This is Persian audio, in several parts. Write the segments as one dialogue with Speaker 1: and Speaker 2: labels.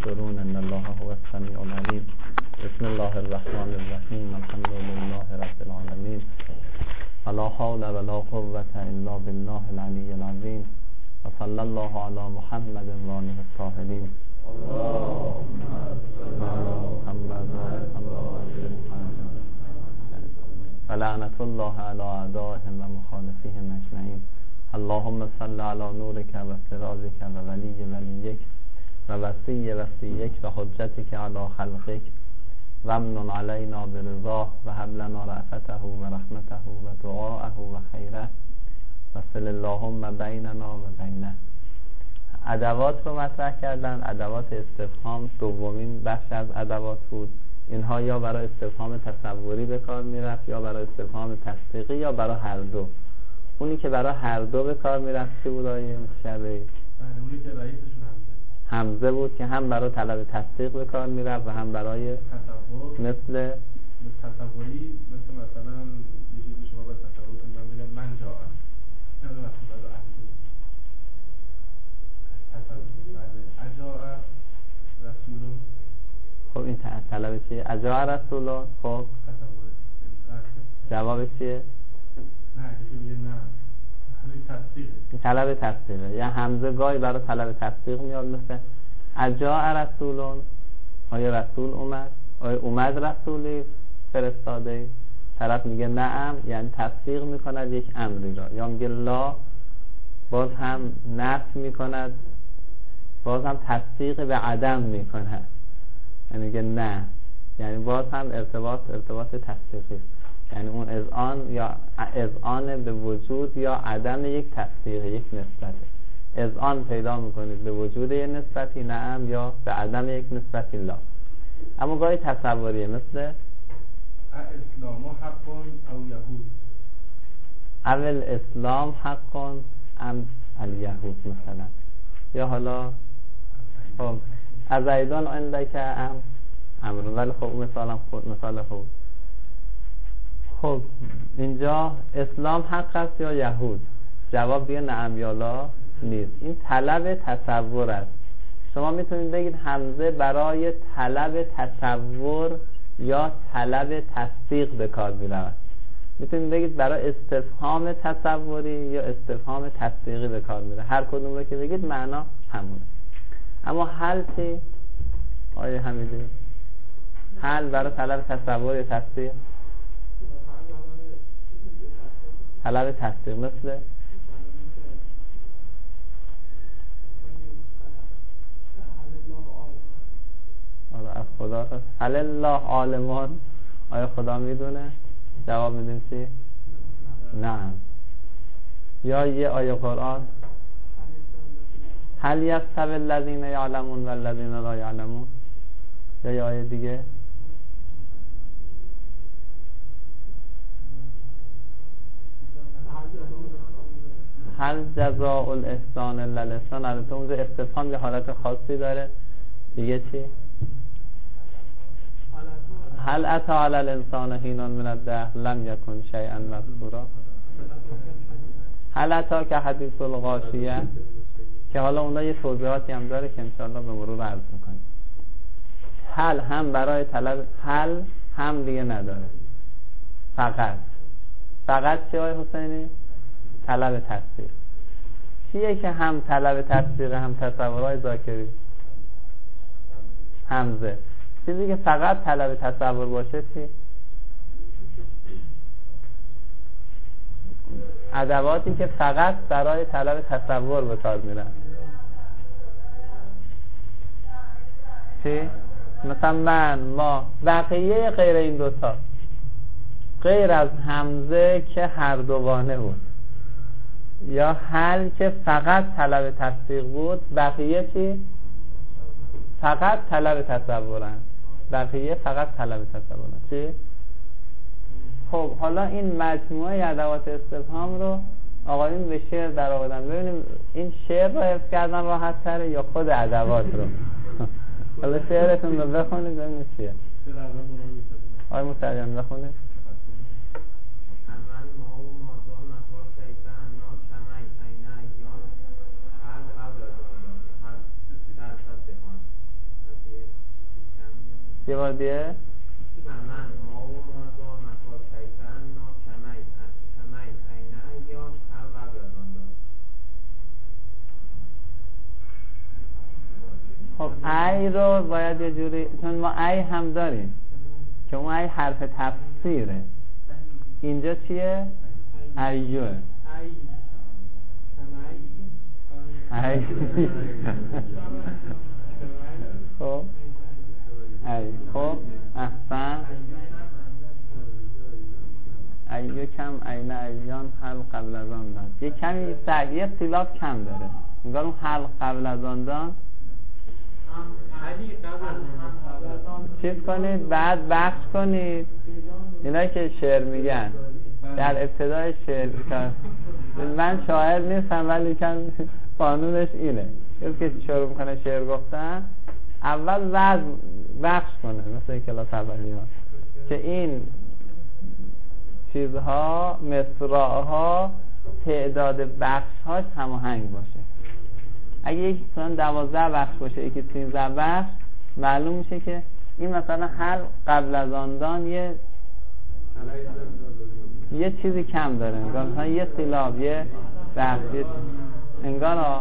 Speaker 1: يشعرون ان الله هو السميع العليم. بسم الله الرحمن الرحیم. الحمد لله رب العالمین. لا حول ولا قوة الا بالله العلی العظیم. و صلی الله علی محمد و آله الطاهرین. اللهم صل علی محمد و آل محمد. ولعنة الله علی اعدائهم و مخالفیهم اجمعین. اللهم صل علی نورک و سراجک و ولی ولیک و وصی وصیک و حجتک علی خلقک و امن علینا برضاه و هب لنا رأفته و رحمته و دعاءه و خیره و صل اللهم بیننا و بینه. ادوات رو مطرح کردن. ادوات استفهام دومین بخش از ادوات بود. اینها یا برای استفهام تصوری به کار میرفت یا برای استفهام تصدیقی یا برای هر دو. اونی که برای هر دو به کار میرفت چی بود آیه مشبهی؟
Speaker 2: اونی که رئیسشون
Speaker 1: همزه بود که هم برای طلب تصدیق به کار میرفت و هم برای
Speaker 2: تصور.
Speaker 1: مثل
Speaker 2: تصوری مثلا یه چیزی شما باید تصور کنید. من بگم من جاء اجاء رسول.
Speaker 1: خب این طلب چیه؟ اجاء رسول. خب جواب چیه؟
Speaker 2: نه
Speaker 1: طلب تصدیقه. یا همزه گاهی برای طلب تصدیق میاد مثل اجاء رسولون. آیا رسول اومد؟ آیا اومد رسولی فرستاده؟ طرف میگه نعم، یعنی تصدیق میکند یک امری را. یا میگه لا، باز هم نفی میکند، باز هم تصدیق به عدم میکند. یعنی میگه نه، یعنی باز هم ارتباط تصدیقی است. یعنی اون اذعان یا اذعان به وجود یا عدم یک تصدیق، یک نسبت. اذعان پیدا میکنید به وجود یک نسبتی نعم یا به عدم یک نسبتی لا. اما گاهی تصوریه مثل
Speaker 2: اسلام حق او یهود.
Speaker 1: اول اسلام حق ام الیهود مثلا. یا حالا خب از ایدان عندک امر، ولی خب مثال خوب. خب اینجا اسلام حق است یا یهود؟ جواب دیگه نعم یا لا نیست. این طلب تصور است. شما میتونید بگید حمزه برای طلب تصور یا طلب تصدیق به کار میرود. میتونید بگید برای استفهام تصوری یا استفهام تصدیقی به کار میره. هر کدوم رو که بگید معنا همونه. اما حل چی؟ آیه حمیدی حل برای طلب تصور یا تصدیق؟ طلب تصدیق مثل از خدا هل الله عالمان. آیا خدا میدونه؟ جواب میدیم چی؟ نه. یا یه آیه قرآن هل یستوی الذین یعلمون والذین لا یعلمون. یا یه آیه دیگه هل جزاء الاحسان الا الاحسان. البته اونجا استفهام یه حالت خاصی داره. دیگه چی؟ هل اتی علی الانسان حین من الدهر لم یکن شیئا مذکورا. هل اتی که حدیث الغاشیه، که حالا اونها یه توضیحاتی هم داره که انشاءالله به مرور عرض میکنیم. هل هم برای طلب، هل هم دیگه نداره. فقط چه آقای حسینی؟ طلب تصدیق. چیه که هم طلب تصدیق هم تصورهای ذاکری؟ همزه. چیزی که فقط طلب تصور باشه چی؟ ادواتی که فقط برای طلب تصور به کار میرن. چی؟ مثلا من، ما، بقیه غیر این دوتا، غیر از همزه که هر دوانه بود یا هل که فقط طلب تصدیق بود، بقیه چی؟ فقط طلب تصورن. بقیه فقط طلب تصورن. چی؟ خب حالا این مجموعه ادوات استفهام رو آقایون به شعر در آوردن. ببینیم این شعر رو حفظ کردن راحت تره یا خود ادوات رو. حالا شعرتون رو بخونید ببینید چیه. آقای مستریان بخونید. یه بار دیگه
Speaker 3: من ما و مازا مکا کیفن نا کمی عین ایان هر قبل از آن دار.
Speaker 1: خب ای رو باید یه جوری، چون ما ای هم داریم که اون ای حرف تفسیره، اینجا چیه؟ ایوه ای خب ای خب احسن ایو کم عین ایان حل قبل از آن دان، یه کمی یه اختلاف کم داره، انگار اون حل قبل از آن دان چیز کنید بعد بخش کنید. اینایی که شعر میگن در ابتدای شعر، من شاعر نیستم ولی کن قانونش اینه، کسی که شروع میکنه شعر گفتن اول وزن بخش کنه، مثل کلاس اولی ها، که این چیزها مصرعها تعداد بخش هاش هماهنگ باشه. اگه یکی مثلا 12 بخش باشه یکی 13 بخش، معلوم میشه که این مثلا هر قبل از آن دان یه چیزی کم داره، انگار مثلا یه سیلاب یه بخش انگار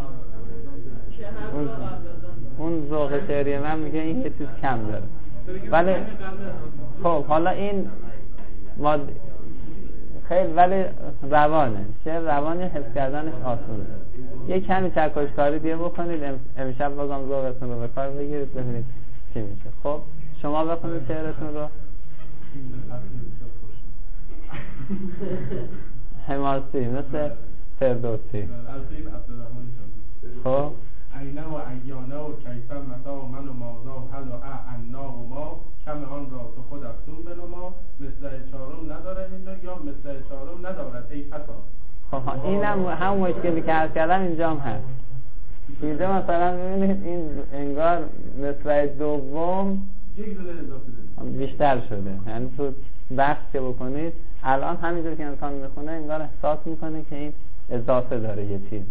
Speaker 1: اون ذوق شعری من میگه این یه چیز کم داره. ولی خب حالا این خیلی ولی روانه، شعر روانه، حفظ کردنش آسونه. یه کمی چکشکاری دیگه بکنید، امشب بازم ذوقتون رو به کار بگیرید ببینید چی میشه. خب شما بخونید شعرتون رو. حماسی مثل فردوسی. خب
Speaker 2: عینه و عیانه و کیفن متا و من و مازا و حل و عنا و ما کم آن را تو خود افسون بنما، مثل چارم نداره اینجا یا مثل چارم ندارد ای فتا.
Speaker 1: خب این هم مشکلی که عرض کردم اینجا هم هست. اینجا مثلا ببینید این انگار مصرع دوم
Speaker 2: یک دونه اضافه
Speaker 1: بیشتر شده، یعنی تو بخش که بکنید الان همینجور که انسان میخونه انگار احساس میکنه که این اضافه داره یه چیزی.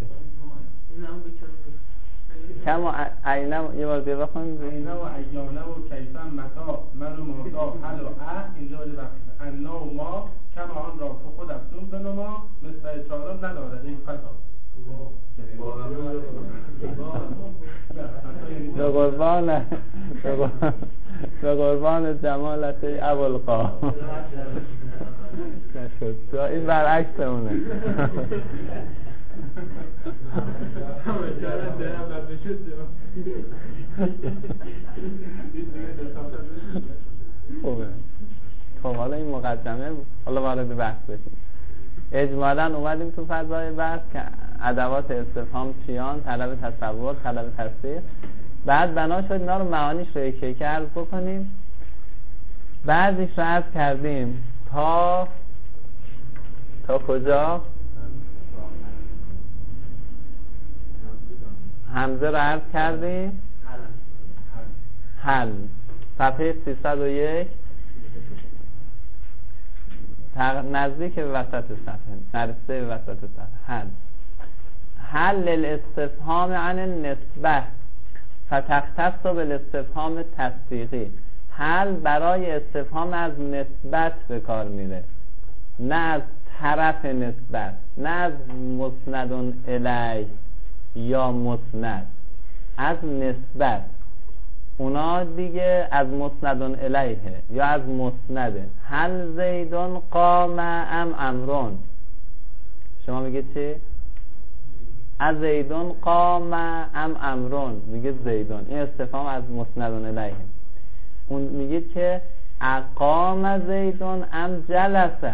Speaker 1: کم و عینه یه بار دیگه بخونید.
Speaker 2: عینه و عیانه و کیفن متا من و مازا حل و اینجا باید بخش انا و ما کم آن را تو خود افسون بنما، مثل چارم نداره این فتا.
Speaker 1: به قربان جمالت ابوالقا نشد، این برعکس اونه. خوبه. خب حالا این مقدمه، حالا وارد بحث بشیم. اجمالاً اومدیم تو فضای بحث که ادوات استفهام چیان، طلب تصور، طلب تصدیق. بعد بنا شد اینا رو معانیش رو یکی عرض بکنیم. بعضیش رو عرض کردیم تا کجا؟ همزه رو عرض کردیم. حل صفحه 301 نزدیک به وسط صفحه، نرسته به وسط صفحه. حل الاستفهام عن النسبه فتختص بالاستفهام تصدیقی. حل برای استفهام از نسبت به کار میره، نه از طرف نسبت، نه از مسند الیه یا مسند، از نسبت. اونا دیگه از مسند الیه یا از مسنده. هل زیدون قام ام امرون، شما میگه چی؟ از زیدون قام ام امرون، میگه زیدون، این استفهام از مسند الیه. اون میگه که اقام زیدون ام جلسه،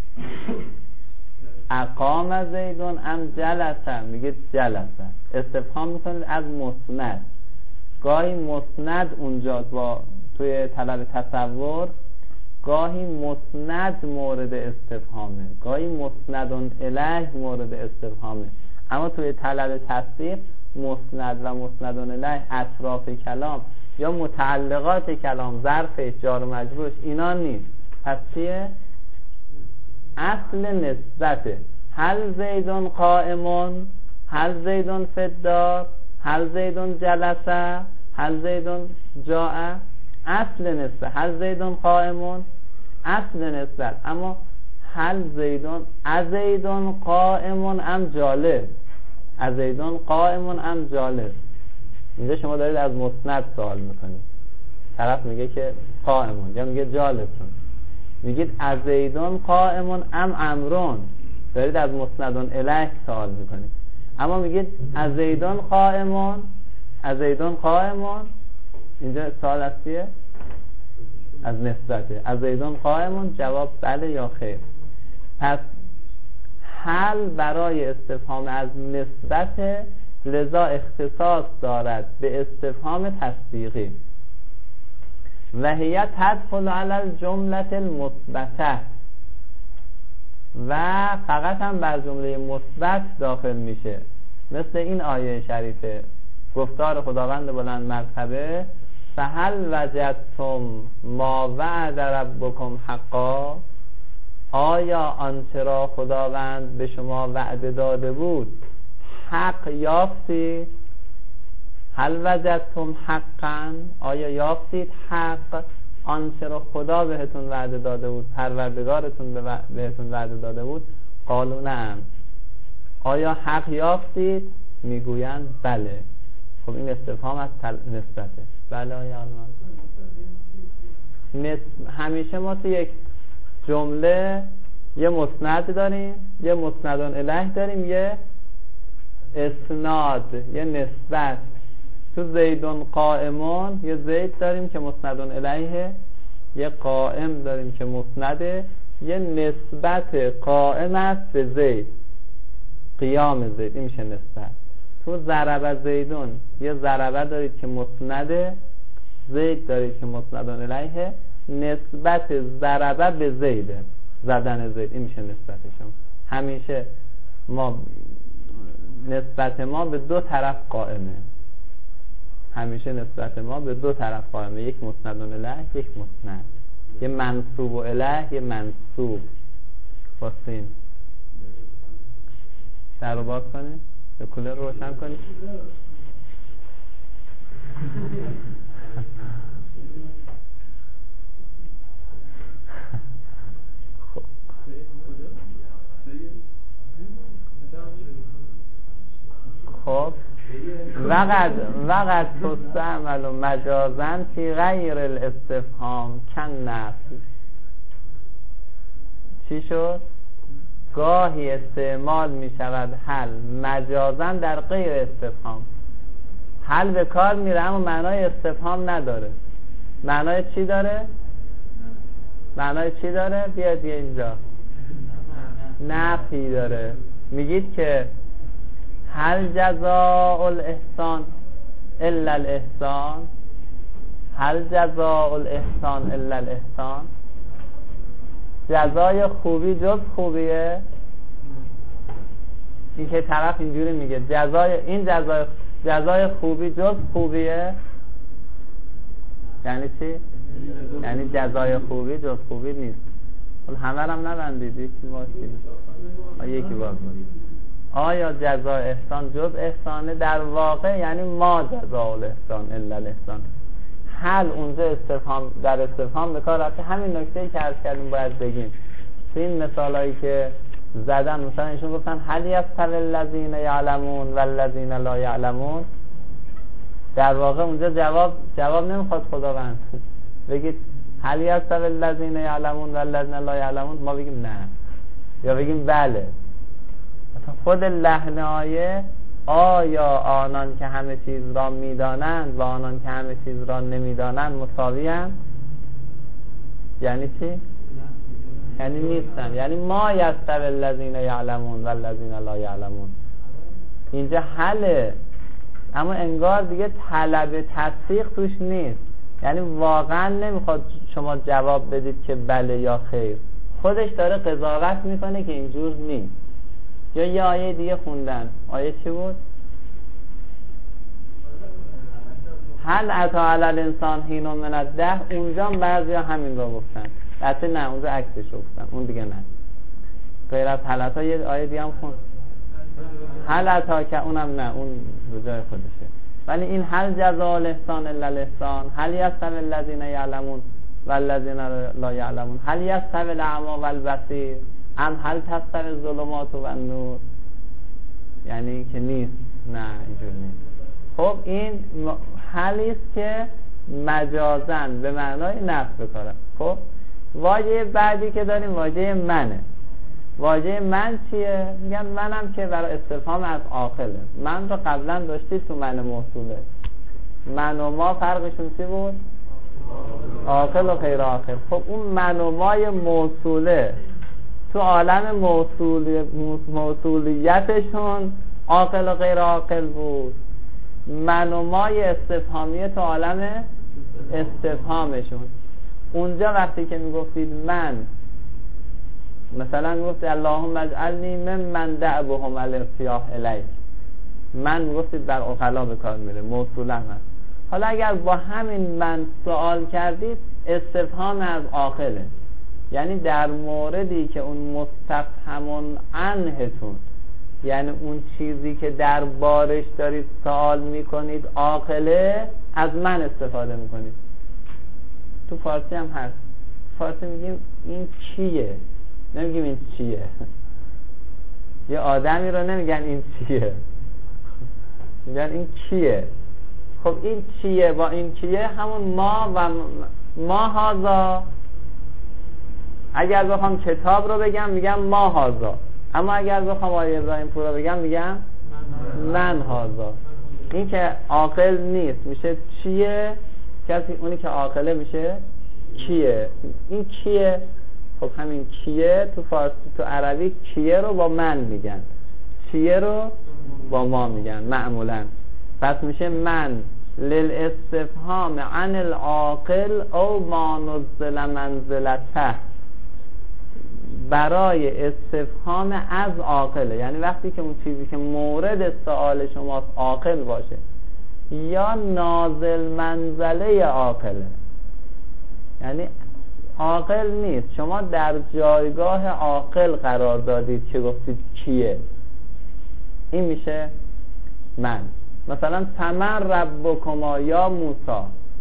Speaker 1: اقام زیدون ام جلسه، میگه جلسه. استفهام میکنید از مسند. گاهی مسند اونجا با توی طلب تصور، گاهی مسند مورد استفهامه، گاهی مسند الیه مورد استفهامه. اما توی طلب تصدیق مسند و مسند الیه اطراف کلام یا متعلقات کلام، ظرفش، جار و مجرورش، اینا نیست. پس چیه؟ اصل نسبته. هل زیدون قائمون، هل زیدون فی الدار، هل زیدون جلسه، هل زیدون جاء. اصل نسبت هل زیدون قائمون اصل نسبت، اما هل زیدون ازیدون قائمون ام جالس، ازیدون قائمون ام جالس. اینجا شما دارید از مسند سوال میکنید، طرف میگه که قائمون یا میگه جالسون، میگید ازیدون قائمون ام امرون، دارید از مسندون الیه سوال میکنید. اما میگید ازیدون قائمون، ازیدون قائمون، اینجا سوال از چیه؟ از نسبته. ازیدون قائمون جواب بله یا خیر. پس حل برای استفهام از نسبت، لذا اختصاص دارد به استفهام تصدیقی. و هی تدخل علی الجمله المثبته، و فقط هم بر جمله مثبت داخل میشه، مثل این آیه شریفه، گفتار خداوند بلند مرتبه فهل وجدتم ما وعد ربکم حقا، آیا آنچه را خداوند به شما وعده داده بود حق یافتید؟ هل وجدتم حقا، آیا یافتید حق، آنچه را خدا بهتون وعده داده بود، پروردگارتون بهتون وعده داده بود؟ قالوا نعم. آیا حق یافتید؟ میگویند بله. خب این استفهام از نسبته. بله یا نه. همیشه ما تو یک جمله یه مسند داریم، یه مسندون الیه داریم، یه اسناد، یه نسبت. تو زیدون قائمون یه زید داریم که مسندون الیه، یه قائم داریم که مسنده، یه نسبت قائم است به زید، قیام زید، این میشه نسبت. تو ضرب زیدون یه ضربه دارید که مسنده، زید دارید که مسندون الیه، نسبت ضربه به زیده، زدن زید، این میشه نسبتشون. همیشه ما نسبت ما به دو طرف قائمه، همیشه نسبت ما به دو طرف قائمه، یک مسندون الیه، یک مسند، یه منصوب و الیه، یه منصوب. باسین در رو باز کنید، به کولر روشن کنید. خب وقت تستعمل و مجازن فی غیر الاستفهام کن نفی. چی شد؟ گاهی استعمال می شود حل مجازن در غیر استفهام. حل به کار میره اما معنای استفهام نداره. معنای چی داره؟ معنای چی داره؟ بیاد اینجا نفی داره. میگید که هل جزاء الاحسان الا الاحسان، هل جزاء الاحسان الا الاحسان، جزای خوبی جز خوبیه؟ این که طرف اینجوری میگه جزای خوبی جز خوبیه، یعنی چی؟ یعنی جزای خوبی جز خوبی نیست. همه هم نبندید، یکی باشید، یکی باز کنید. آیا جزای احسان جز احسانه؟ در واقع یعنی ما جزاء الاحسان الا الاحسان. حل اونجا استفهام، در استفهام به کار رفته. همین نکته‌ای که عرض کردیم باید بگیم. تو این مثالایی که زدن، مثلا ایشون گفتن هل یستوی الذین یعلمون والذین لا یعلمون، در واقع اونجا جواب نمیخواد خداوند بگید هل یستوی الذین یعلمون والذین لا یعلمون، ما بگیم نه یا بگیم بله. مثلا خود لحن آیه آیا آنان که همه چیز را میدانند و آنان که همه چیز را نمیدانند مساوی‌اند؟ یعنی چی؟ یعنی نیستن، یعنی ما یستوی الذین یعلمون و الذین لا یعلمون. اینجا حله، اما انگار دیگه طلب تصدیق توش نیست. یعنی واقعا نمیخواد شما جواب بدید که بله یا خیر، خودش داره قضاوت میکنه که اینجور نیست. یا یه آیه دیگه خوندن، آیه چی بود؟ هل اتی علی الانسان حین من الدهر. اونجا بعضیا همین رو گفتن، البته نه اونجا عکسش رو گفتن، اون دیگه نه. غیر از حالتا یه آیه دیگه هم خوند، هل اتی که اونم نه، اون به جای خودشه. ولی این هل جزاء الاحسان الا الاحسان، هل یستوی الذین یعلمون والذین لا یعلمون، هل یستوی الاعمی والبصیر ام هل تستوی الظلمات والنور، یعنی که نیست، نه اینجور نیست. خب این حالی است که مجازن به معنای نفس بکاره. خب واژه بعدی که داریم واژه منه. واژه من چیه؟ میگن منم که برای استفهام از عاقله. من رو قبلا داشتید تو من موصوله. من و ما فرقشون چی بود؟ عاقل و غیر عاقل. خب اون من و مای موصوله تو عالم موصولیتشون عاقل و غیر عاقل بود. من و مای استفهامیه تو عالم استفهامشون. اونجا وقتی که میگفتید من، مثلا میگفتید اللهم اجعلنی ممن دعوهم الارتیاح الیک، من میگفتید بر عقلا به کار میره، موصوله هست. حالا اگر با همین من سوال کردید استفهام از عاقله، یعنی در موردی که اون مستفهمون عنهتون، یعنی اون چیزی که در بارش دارید سوال میکنید عاقله، از من استفاده میکنید. تو فارسی هم هست. فارسی میگیم این کیه، نمیگیم این چیه. یه آدمی رو نمیگن این چیه، میگن این کیه. خب این چیه با این کیه همون ما و ما هازا. اگر بخوام کتاب رو بگم میگم ما هازا، اما اگر بخوام آیه ابراهیم پورا بگم میگم من هازا. این که عاقل نیست میشه چیه، کسی اونی که عاقله میشه کیه. این کیه، خب همین کیه تو فارسی تو عربی کیه رو با من میگن، چیه رو با ما میگن معمولا. پس میشه من للاستفهام عن العاقل او ما نزل منزلته، برای استفهام از عاقله، یعنی وقتی که اون چیزی که مورد سوال شماست عاقل باشه یا نازل منزله عاقله، یعنی عاقل نیست، شما در جایگاه عاقل قرار دادید که گفتید کیه، این میشه من. مثلا فمن ربکما یا موسی،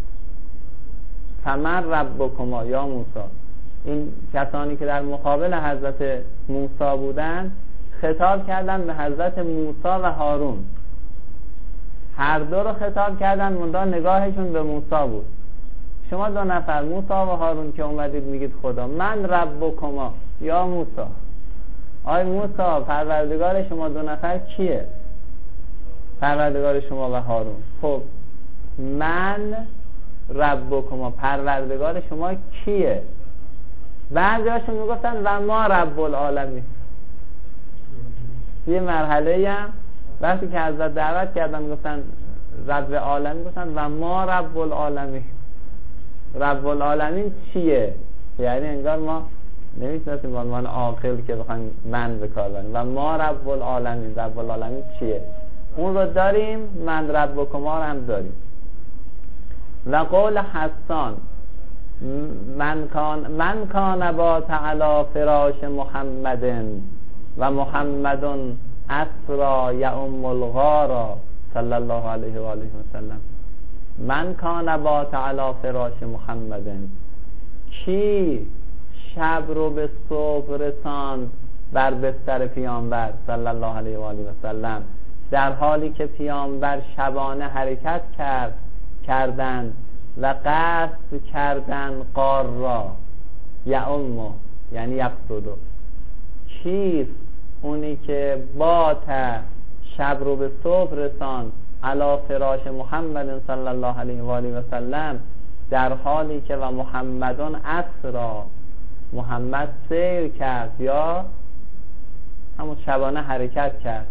Speaker 1: فمن ربکما یا موسی، این کسانی که در مقابل حضرت موسی بودن خطاب کردن به حضرت موسی و هارون، هر دو رو خطاب کردن منتها نگاهشون به موسی بود. شما دو نفر موسی و هارون که اومدید میگید خدا من ربکما یا موسی، آی موسی پروردگار شما دو نفر کیه؟ پروردگار شما و هارون. خب من ربکما پروردگار شما کیه؟ بعضی هاشون میگفتن و ما رب العالمین. یه مرحله هم وقتی که حضرت دعوت کردن میگفتن رب العالمین، گفتن و ما رب العالمین. رب العالمین چیه؟ یعنی انگار ما نمیتونستیم به عنوان عاقل که بخوایم من به کار بریم. و ما رب العالمین، رب العالمین چیه؟ اون رو داریم، من ربکما رو هم داریم. و قول حسان من کان با تعالی فراش محمد و محمد اسرا یعم الغارا صلی الله علیه و آله و سلم. من کان با تعالی فراش محمد، کی شب رو به صبح رساند بر بستر پیامبر صلی الله علیه و آله و سلم، در حالی که پیامبر شبانه حرکت کردند و قصد کردن قار را یعم، یعنی یقصدو. کیست اونی که بات شب رو به صبح رساند علی فراش محمد صلی الله علیه و آله و سلم، در حالی که و محمدون اسرا، محمد سیر کرد یا همون شبانه حرکت کرد،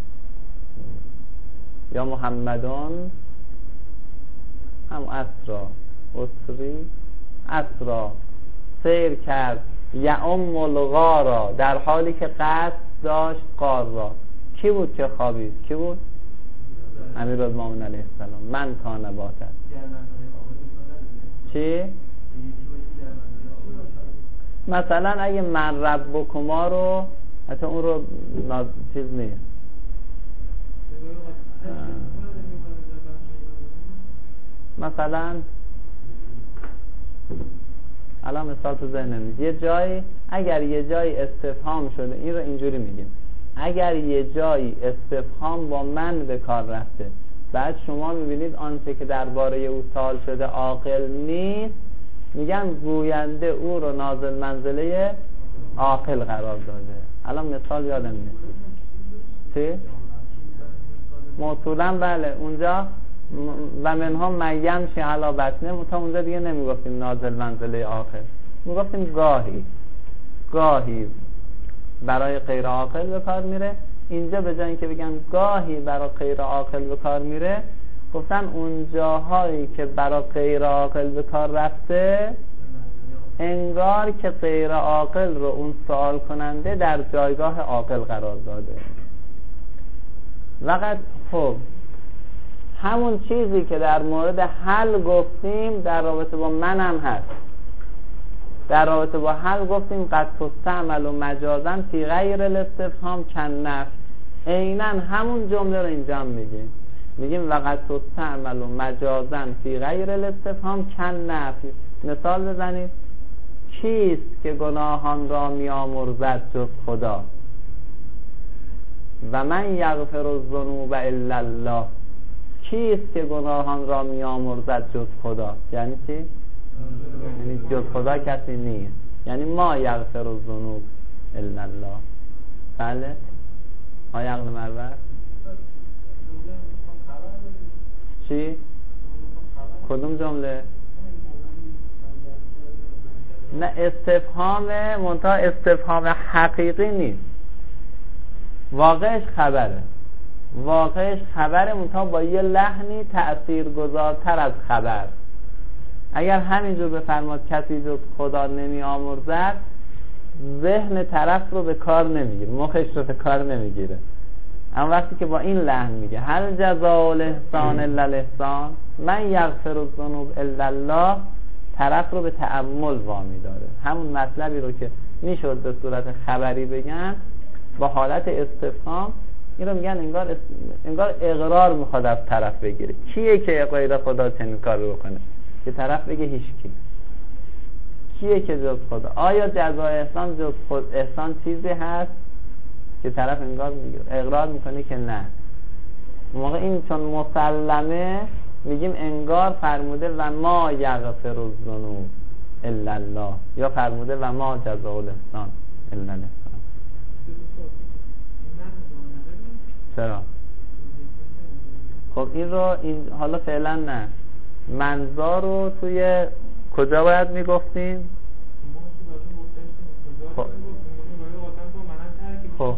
Speaker 1: یا محمدون هم اسرا، اسرا سیر کرد یعم الغارا، در حالی که قصد داشت غار را. کی بود که خوابید؟ کی بود؟ امیرالمومنین علیه السلام. من کان باتت چی؟ مثلا اگه من ربکما رو حتی اون رو چیز نیست، مثلا الان مثال تو ذهنم نیست، یه جایی اگر یه جایی استفهام شده، این رو اینجوری میگیم، اگر یه جایی استفهام با من به کار رفته، بعد شما میبینید آنچه که درباره او سوال شده عاقل نیست، میگن گوینده او رو نازل منزله عاقل قرار داده. الان مثال یادم نیست چی؟ موصولا بله، اونجا و منها میم شی علی بطنه، تا اونجا دیگه نمیگفتیم نازل منزله عاقل، میگفتیم گاهی برای غیر عاقل به کار میره. اینجا به جای اینکه بگن گاهی برای غیر عاقل به کار میره، گفتن اون جاهایی که برای غیر عاقل به کار رفته انگار که غیر عاقل رو اون سوال کننده در جایگاه عاقل قرار داده. وقت خب همون چیزی که در مورد حل گفتیم در رابطه با منم هست. در رابطه با حل گفتیم قد تستعمل و مجازا فی غیر الاستفهام کنف، عیناً همون جمله رو اینجا هم میگیم وقد تستعمل و مجازا فی غیر الاستفهام کنف. مثال بزنید، کیست که گناهان را میامرزد جز خدا؟ و من یغفر الذنوب الا الله. کیست که گناهان را میامرزد جز خدا؟ یعنی چی؟ یعنی جز خدا کسی نیست، یعنی ما یغفر الذنوب الا الله. بله آیا عقل مرور چی؟ کدوم جمله؟ نه استفهام منتها استفهام حقیقی نیست، واقعش خبره منتها با یه لحنی تأثیرگذارتر از خبر. اگر همینجور بفرماد کسی جز خدا نمی آمرزد، ذهن طرف رو به کار نمیگیره، مخش رو به کار نمیگیره. اما وقتی که با این لحن میگه هل جزاء الاحسان الا الاحسان، من یغفر الذنوب الا الله، طرف رو به تأمل وامی داره. همون مطلبی رو که میشد به صورت خبری بگن با حالت استفهام، این رو میگن انگار اقرار میخواد از طرف بگیره. کیه که غیر خدا چنین کار رو بکنه؟ که طرف بگه هیچکی. کیه که جز خدا؟ آیا جزای احسان جز خود احسان چیزی هست که طرف انگار اقرار میکنه که نه؟ موقع این چون مسلمه میگیم انگار فرموده و ما یغفر الذنوب الا الله، یا فرموده و ما جزاء الاحسان الا الاحسان. چرا؟ خب این رو حالا فعلا نه، منظار رو توی کجا باید میگفتیم؟ خب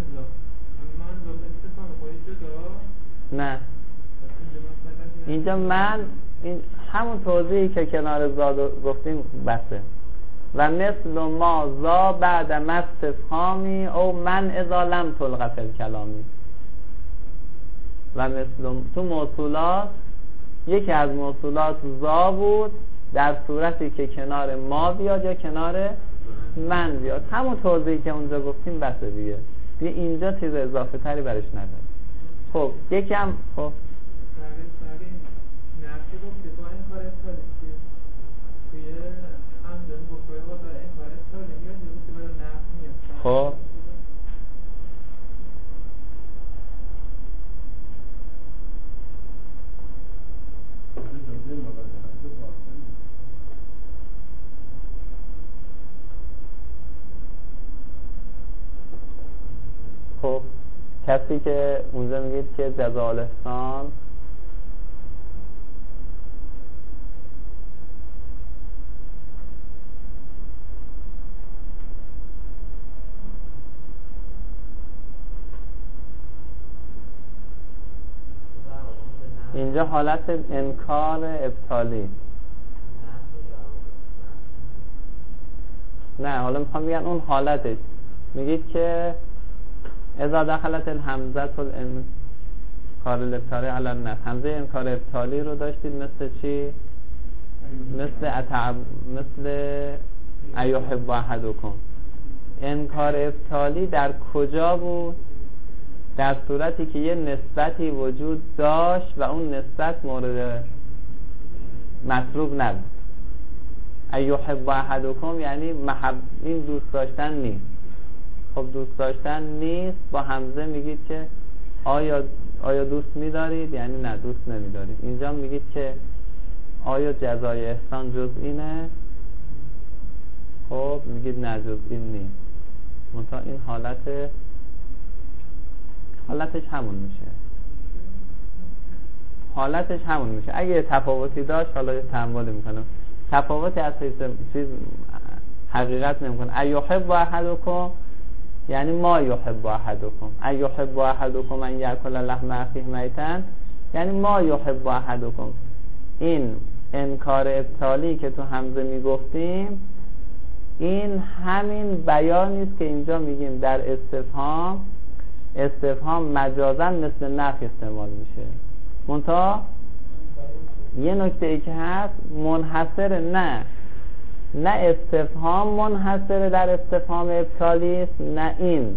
Speaker 1: نه اینجا این همون توضیحی که کنار زاد گفتیم بسه. و مثل ما زا بعد استفهامی او من اذا لم تلغ فی الکلامی. و مثل تو موصولات یکی از موصولات زا بود در صورتی که کنار ما بیاد یا کنار من بیاد. همون توضیحی که اونجا گفتیم بسه دیگه اینجا چیز اضافه تری برش نداره. خب یکم خب خب خب کسی که اونجا میگید که جزاء الاحسان اینجا حالت انکار ابطالی نه، حالا میخوام بگم اون حالتش میگید که اذا دخلت الحمزه الانکار الابطالی علی النفس، همزه انکار ابطالی رو داشتید مثل چی؟ مثل ایحب احدکم. انکار ابطالی در کجا بود؟ در صورتی که یه نسبتی وجود داشت و اون نسبت مورد مطلوب نبود. ایحب احدکم یعنی این دوست داشتن نیست. خب دوست داشتن نیست، با همزه میگید که آیا دوست می‌دارید؟ یعنی نه دوست نمی‌دارید. اینجا میگید که آیا جزای احسان جز اینه؟ خب میگید نه جز این نیست. منتها این حالتش همون میشه. اگه تفاوتی داشت حالا یه تأملی میکنم، تفاوتی از چیز حقیقت نمیکنه. ایحب احدکم یعنی ما یحب احدکم، ایحب احدکم ان یاکل لحم اخیه میتا یعنی ما یحب احدکم. این انکار ابطالی که تو همزه میگفتیم این همین بیانی است که اینجا میگیم در استفهام مجازاً مثل نفی استعمال میشه. منتها یه نکته ای که هست، منحصر نه استفهام منحصر در استفهام ابطالی است، نه این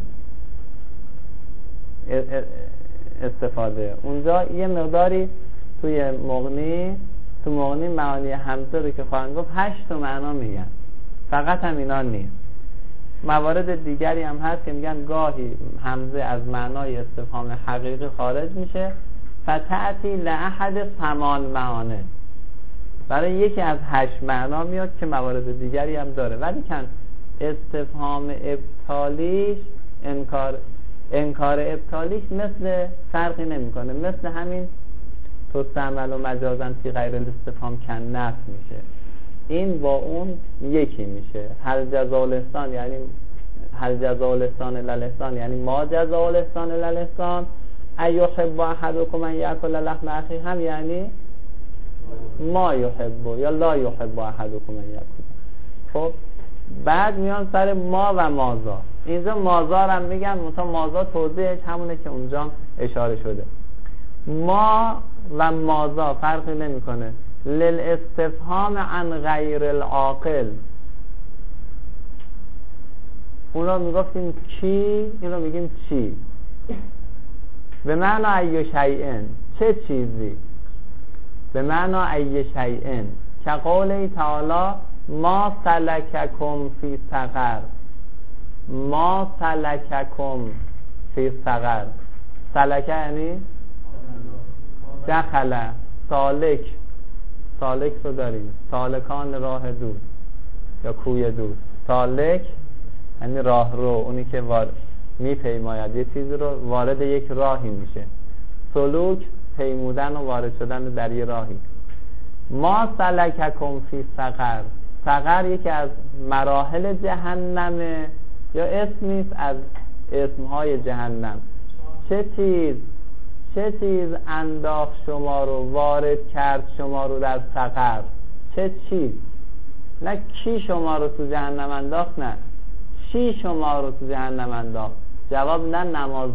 Speaker 1: استفاده. اونجا یه مقداری تو مغنی معانی همزه رو که خواهند گفت 8 معنا میگن، فقط هم اینا نیست. موارد دیگری هم هست که میگن گاهی همزه از معنای استفهام حقیقی خارج میشه، فتأتی لأحد 8 معانه، برای یکی از 8 معنا میاد که موارد دیگری هم داره. ولی کن استفهام ابطالیش انکار ابطالیش مثل فرقی نمیکنه، مثل همین تستعمل و مجازاً فی غیر الاستفهام کن نفی میشه. این با اون یکی میشه. هل جزاء الاحسان یعنی هل جزاء الاحسان الا الاحسان یعنی ما جزاء الاحسان الا الاحسان. ایحب احدکم ان یاکل لحم اخیه هم یعنی ما یحب یا لا یحب احدکم ان یاکل. خب بعد میان سر ما و مازا. اینجا مازا هم میگن، مثلا مازا توضیحش همونه که اونجا اشاره شده. ما و مازا فرقی نمیکنه. للاستفهام عن غیر العاقل، اون رو میگفتیم کی، این رو میگیم چی. به معنی ای شیئن، چه چیزی. به معنی ای شیئن که قوله تعالی ما سلککم فی سقر، ما سلککم فی سقر. سلکه یعنی دخل، سالک رو داریم، سالکان راه دوست یا کوی دوست. سالک یعنی راه رو، اونی که میپیماید یه چیزی رو، وارد یک راهی میشه. سلوک پیمودن و وارد شدن در یه راهی. ما سلککم فی سقر، سقر یکی از مراحل جهنمه یا اسمیست از اسمهای جهنم. چه چیز انداخت شما رو، وارد کرد شما رو در سقر؟ چه چیز؟ نه کی شما رو تو جهنم انداخت، نه چی شما رو تو جهنم انداخت. جواب نه نماز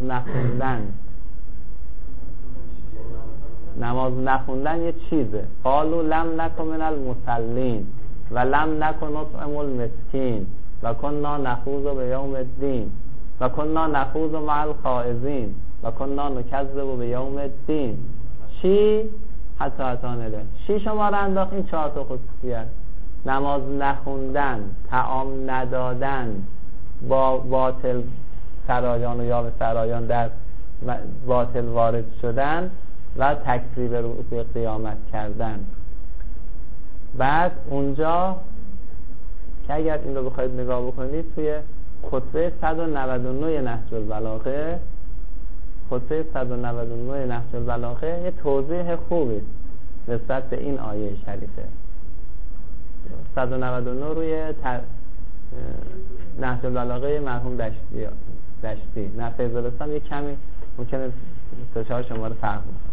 Speaker 1: نخوندن یه چیزه. قالوا لم نکن من المصلین و لم نکن نطعم المسکین و کنا نخوض بیوم الدین و کنا نخوض مع الخائضین و کنا نکذب بیوم الدین. چی؟ حتی اتانه. چی شما رو انداخت؟ این 4 تا خصوصیت: نماز نخوندن، طعام ندادن، با باطل سرایان و یا به سرایان در باطل وارد شدن و تکذیب روز قیامت کردن. بعد اونجا که اگر این رو بخواید نگاه بکنید توی خطبه 199 نهج البلاغه، خطبه 199 نهج البلاغه یه توضیح خوبی نسبت به این آیه شریفه. 199 روی نهج البلاغه مرحوم دشتی نه فیض‌الاسلام، یه کمی ممکنه استشار شما رو فرق کنه.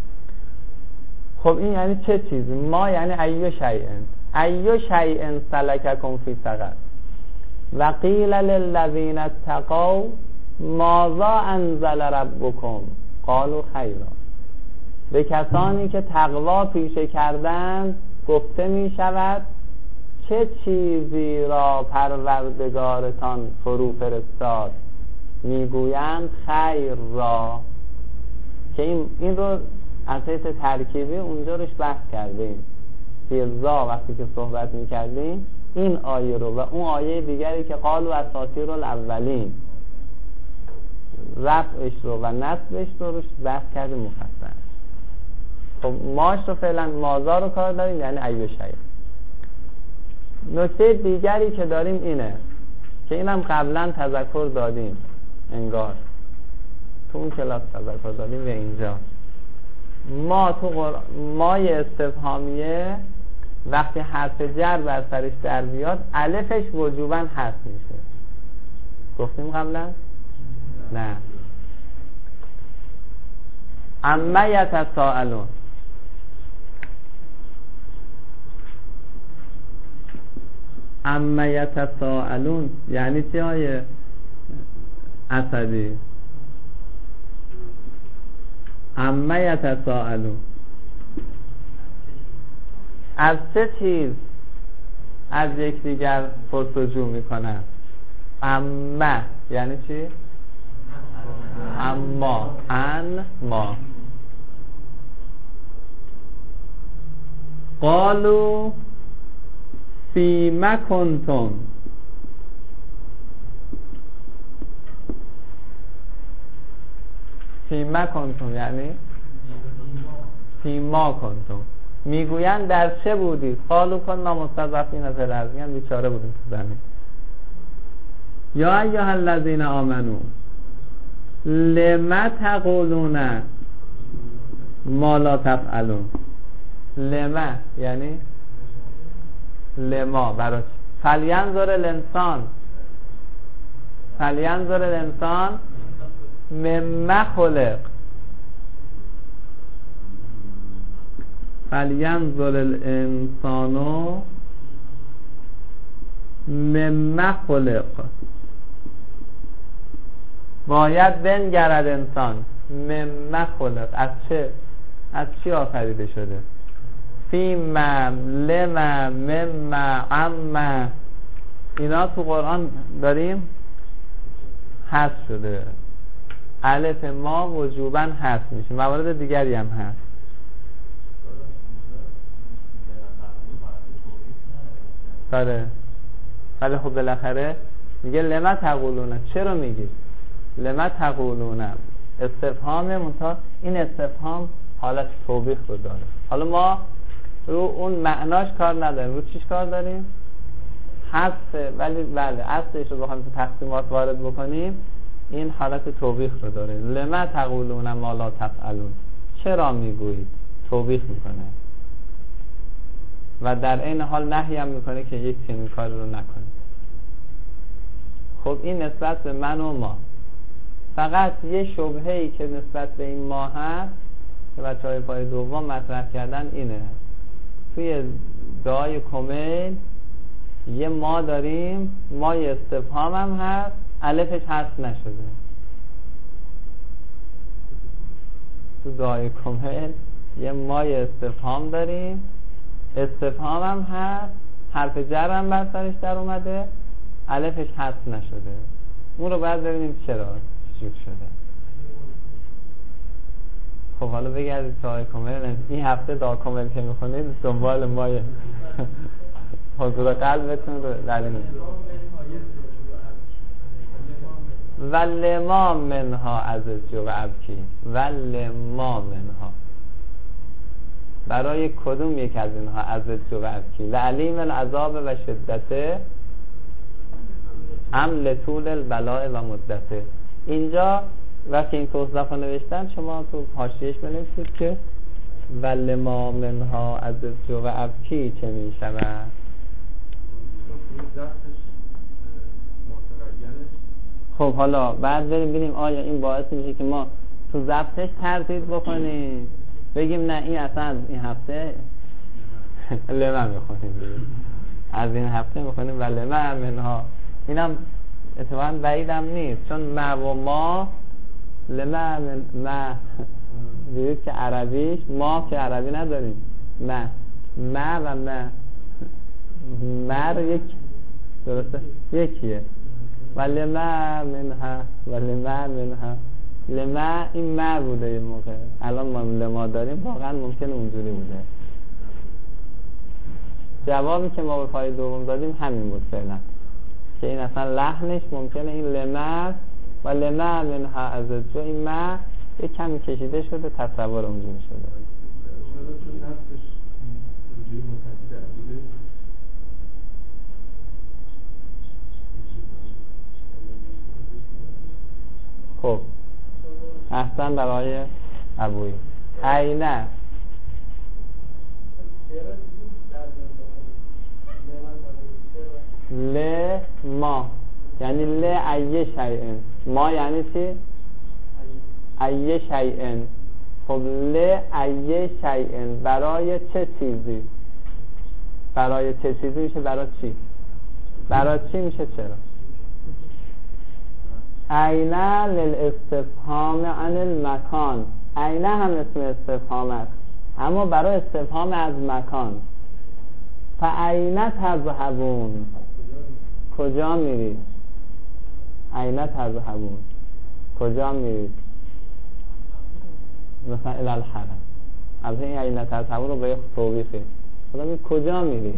Speaker 1: خب این یعنی چه چیزی؟ ما یعنی ایو شیئن سلککم فی سقر و قیل للذین اتقوا ماذا انزل ربکم قالوا خیرا. به کسانی که تقوا پیشه کردند گفته می شود چه چیزی را پروردگارتان فرو فرستاد؟ میگویند خیر را. که این رو از حیث ترکیبی اونجا روش بحث کردیم. تفسیرزا وقتی که صحبت میکردیم این آیه رو و اون آیه دیگری که قالوا اساطیر الاولین رفعش رو و نصبش رو روش بحث کردیم مفصل. خب ماش رو فعلا مازا رو کار داریم، یعنی ای شیء. نکته دیگری که داریم اینه که اینم قبلا تذکر دادیم، انگار تو اون کلاس تذکر دادیم و اینجا ما تو مای استفهامیه وقتی حرف جر بر سرش در بیاد الفش وجوباً حذف میشه. گفتیم قبلا؟ نه. عما یتساءلون، عما یتساءلون یعنی چی آیه اسدی؟ عما یتساءلون از چه چیز از یکدیگر پرسجو میکنن؟ عما یعنی چی؟ اما ان ما. قالوا فیما کنتم، فیما کنتم یعنی فیما کنتم، میگویند در چه بودید؟ قالوا کنا مستضعفین فی الارض، میگن بیچاره بودیم تو زمین. یا ایها الذین آمنو لما تقولون ما لا تفعلون. لما یعنی لما برای فلینظر الانسان، فلینظر الانسان مما خلق، فلینظر الانسان مما خلق، باید بنگرد انسان مما خلق، از چه؟ از چی آفریده شده؟ فیما، لما، مما، اما، اینا تو قرآن داریم حذف شده، الف ما وجوباً حذف میشه. موارد دیگری هم هست. داره ولی خب بالاخره میگه لما تقولون، چرا میگید؟ لما تقولون استفهام منتها این استفهام حالت توبیخ رو داره. حالا ما رو اون معناش کار نداریم، رو چیش کار داریم؟ حذف، ولی بله اصلش رو بخوایم تو تقسیمات وارد بکنیم این حالت توبیخ رو داره. لما تقولون ما لا تفعلون، چرا میگویید؟ توبیخ میکنه و در این حال نهی هم میکنه که یک چنین کاری رو نکنید. خب این نسبت به من و ما. فقط یه شبهه‌ای که نسبت به این ما هست که بچه‌های پای دوم مطرح کردن اینه، توی دعای کمیل یه ما داریم، مای استفهام هم هست، الفش حذف نشده. تو دعای کمیل یه مای استفهام داریم، استفهام هم هست، حرف جر هم بر سرش در اومده، الفش حذف نشده. اون رو باید ببینیم چرا چجور شده. خب حالا بگردید دعای کمیل. این هفته دعای کمیل که میخونید دنبال مای حضور قلبتون رو دارید. ولما منها عزیزی و ابکی، ولما منها برای کدوم یک از اینها عزیزی و ابکی؟ لعلیم العذاب و شدته ام لطول البلاء و مدته. اینجا وقتی این توصیف رو نوشتن شما تو حاشیه‌اش بنویسید که ولما منها عزیزی و ابکی چه می شود؟ خب حالا بعد بریم ببینیم آیا این باعث میشه که ما تو ضبطش تردید بکنیم، بگیم نه این اصلا از این هفته لما میخونیم، از این هفته میخونیم ولما منها. اینم اتفاقا بعیدم نیست، چون ما و ما لما ما دیدید که عربیش ما که عربی نداریم، ما و ما یک درسته یکیه. ولما منها لما این ما بوده یه موقع، الان ما لما داریم، واقعا ممکنه اونجوری بوده. جوابی که ما به پای دوم دادیم همین بود فعلا، که این اصلا لحنش ممکنه این لمه و لمه منها از جو، این ما یک کمی کشیده شده، تصور اونجوری شده.
Speaker 2: چون نفسش اینجوری متحد عبوده.
Speaker 1: خب احسن برای ابویی. عینه ل ما یعنی ل ای شیئن، ما یعنی چی؟ ای شیئن. خب ل ای شیئن برای چه چیزی؟ برای چه چیزی میشه؟ برای چی؟ برای چی میشه؟ چرا؟ عینه للاستفهام عن المکان. عینه هم اسم استفهام است، اما برای استفهام از مکان. فعینه تذهبون، کجا میرید؟ عینه تذهبون، کجا میرید؟ مثلا الالحرم. از این عینه تذهبون رو به توبیخی خدا میگه کجا میرید؟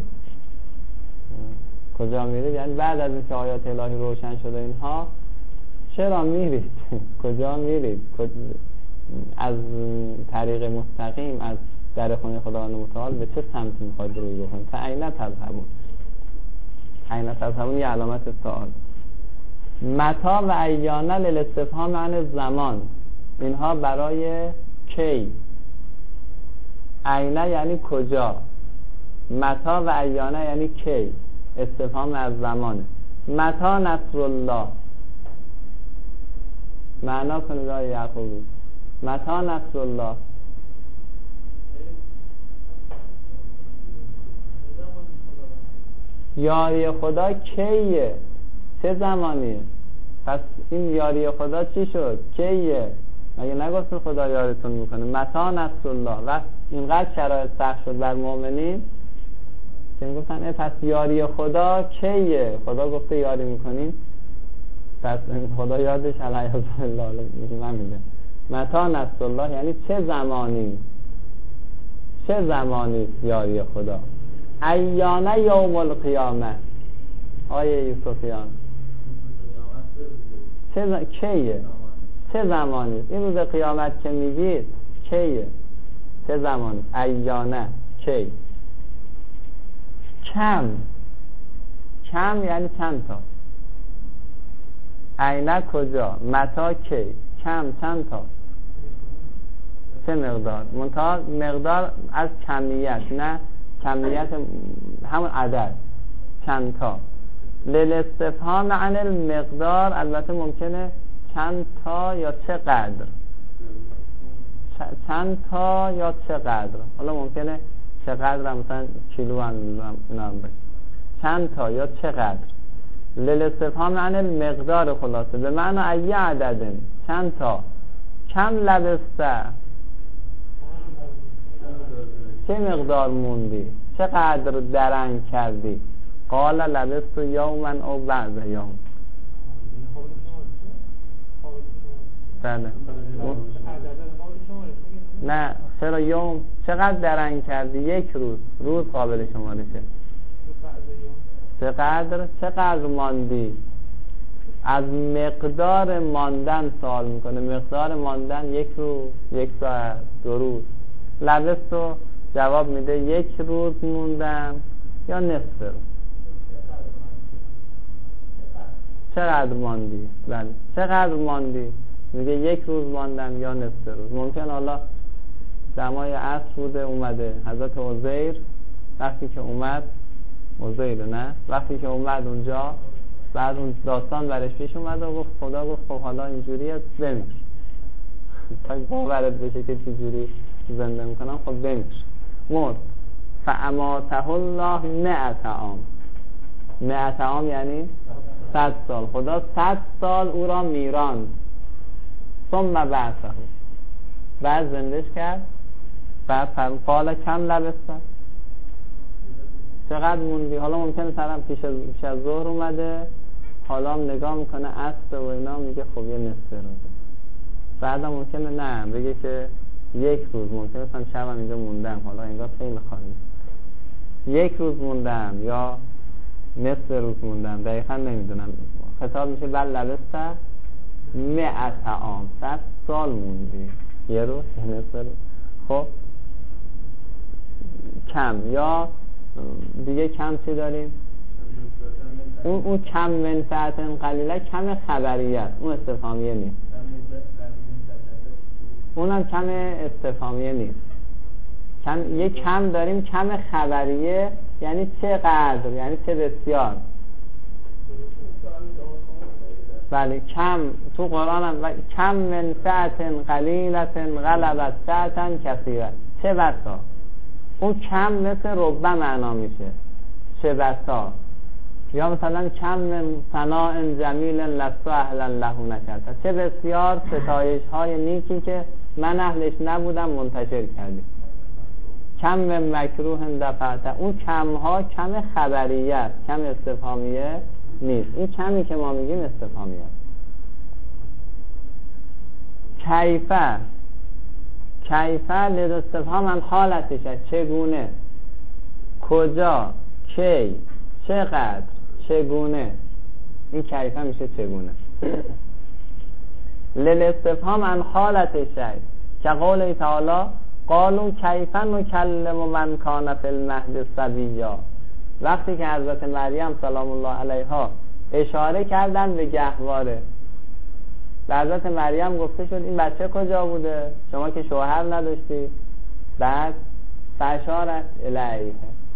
Speaker 1: کجا میرید یعنی بعد از اینکه آیات الهی روشن شده اینها چرا میرید؟ کجا میرید؟ از طریق مستقیم از در خونه خداوند متعال به چه سمتی میخواید روی بکنید؟ فعینه تذهبون. عینه تذهبون یه علامت سوال. متا و ایانه للاستفهام عن زمان، اینها برای کی. عینه یعنی کجا، متا و ایانه یعنی کی، استفهام از زمانه. متا نصر الله، معنا کنید آقای یعقوبی. متا نصر الله، یاری خدا کیه؟ چه زمانیه؟ پس این یاری خدا چی شد؟ کیه؟ مگه نگفت خدا یارتون میکنه؟ متا نصر الله. و اینقدر شرایط سخت شد بر مؤمنین که میگفتن پس یاری خدا کیه؟ خدا گفته یاری میکنین، پس خدا یادش علیه الله من میگم. متا نصر الله یعنی چه زمانی؟ چه زمانی یاری خدا؟ ایانه یوم القیامه. آیه یوسفیان کیه؟ چه زمانی؟ این روز قیامت که میگید کیه؟ چه زمانی؟ ایانه کی؟ کم یعنی چند تا. عینه کجا؟ متا کی؟ کم چند تا؟ چه مقدار؟ مقدار از کمیت، نه کمیت همون عدد، چند تا. للاستفهام عن المقدار البته ممکنه چند تا یا چقدر، چند تا یا چقدر. حالا ممکنه چقدر هم مثلا کیلو هم اینا هم باشه، چند تا یا چقدر. للاستفهام عن المقدار خلاصه به معنی ای عدد، چند تا. کم لبسته، چه مقدار موندی، چقدر درنگ کردی. قال لبست یوما او بعض یوم. بله نه چرا یوم؟ چقدر درنگ کردی؟ یک روز قابل شمارشه. چقدر ماندی؟ از مقدار ماندن سوال میکنه. مقدار ماندن یک روز، یک ساعت، 2 روز. لبستو جواب میده 1 روز موندم یا نصف روز. چقدر ماندی؟ بله چقدر ماندی؟ میگه 1 روز ماندم یا نصف روز. ممکن حالا دمای عصر بوده اومده حضرت عزیر، وقتی که اومد عزیر نه وقتی که اومد اونجا بعد اون داستان برش پیش اومد و گفت خدا گفت خب حالا اینجوری است بمیر تا باورت بشه که چجوری زنده میکنم. خب بمیر. مرد. فاماته الله 100 عام. 100 عام یعنی 100 سال. خدا 100 سال او را میراند. ثم بعثه، بعد زندش کرد. بعد قال کم لبسته، چقدر موندی؟ حالا ممکنه سرم پیش از ظهر اومده، حالا هم نگاه میکنه عصر و اینا، میگه خب یه نصف روزه. بعدم ممکنه نه بگه که 1 روز، ممکنه مثلا شبم اینجا موندم، حالا انگار خیلی خالی. 1 روز موندم یا نصف روز موندم، دقیقا نمیدونم. خطاب میشه بل لبست 100 عام، 100 سال موندی، 1 روز یا نصف روز. خب کم یا دیگه کم چی داریم؟ اون کم منفعت قلیله کم خبریه است، اون استفهامیه نیست. اونم کم استفهامیه نیست. یه کم داریم کم خبریه، یعنی چقدر، یعنی چه بسیار. بله کم تو قرآن هم کم منفعت قلیلت غلبت سعتا کثیرا، چه بسا. اون کم مثل ربع معنا میشه، چه بسا. یا مثلا کم من ثناء جمیل لست اهلا له نشرت، چه بسیار ستایش های نیکی که من اهلش نبودم منتشر کردی. کم من مکروه دفعت، اون کم ها کم خبریه است، کم استفهامیه نیست. این کمی که ما میگیم استفهامیه است. کیفه للاستفهام عن حالتش، چگونه، کجا، کی، چقدر، چگونه. این کیفه میشه چگونه. للاستفهام عن حالتش، که قول تعالی قالوا کیف نکلم من کان فی المهد صبیا. وقتی که حضرت مریم سلام الله علیها اشاره کردن به گهواره، به حضرت مریم گفته شد این بچه کجا بوده؟ شما که شوهر نداشتی. بعد فشارت الیه،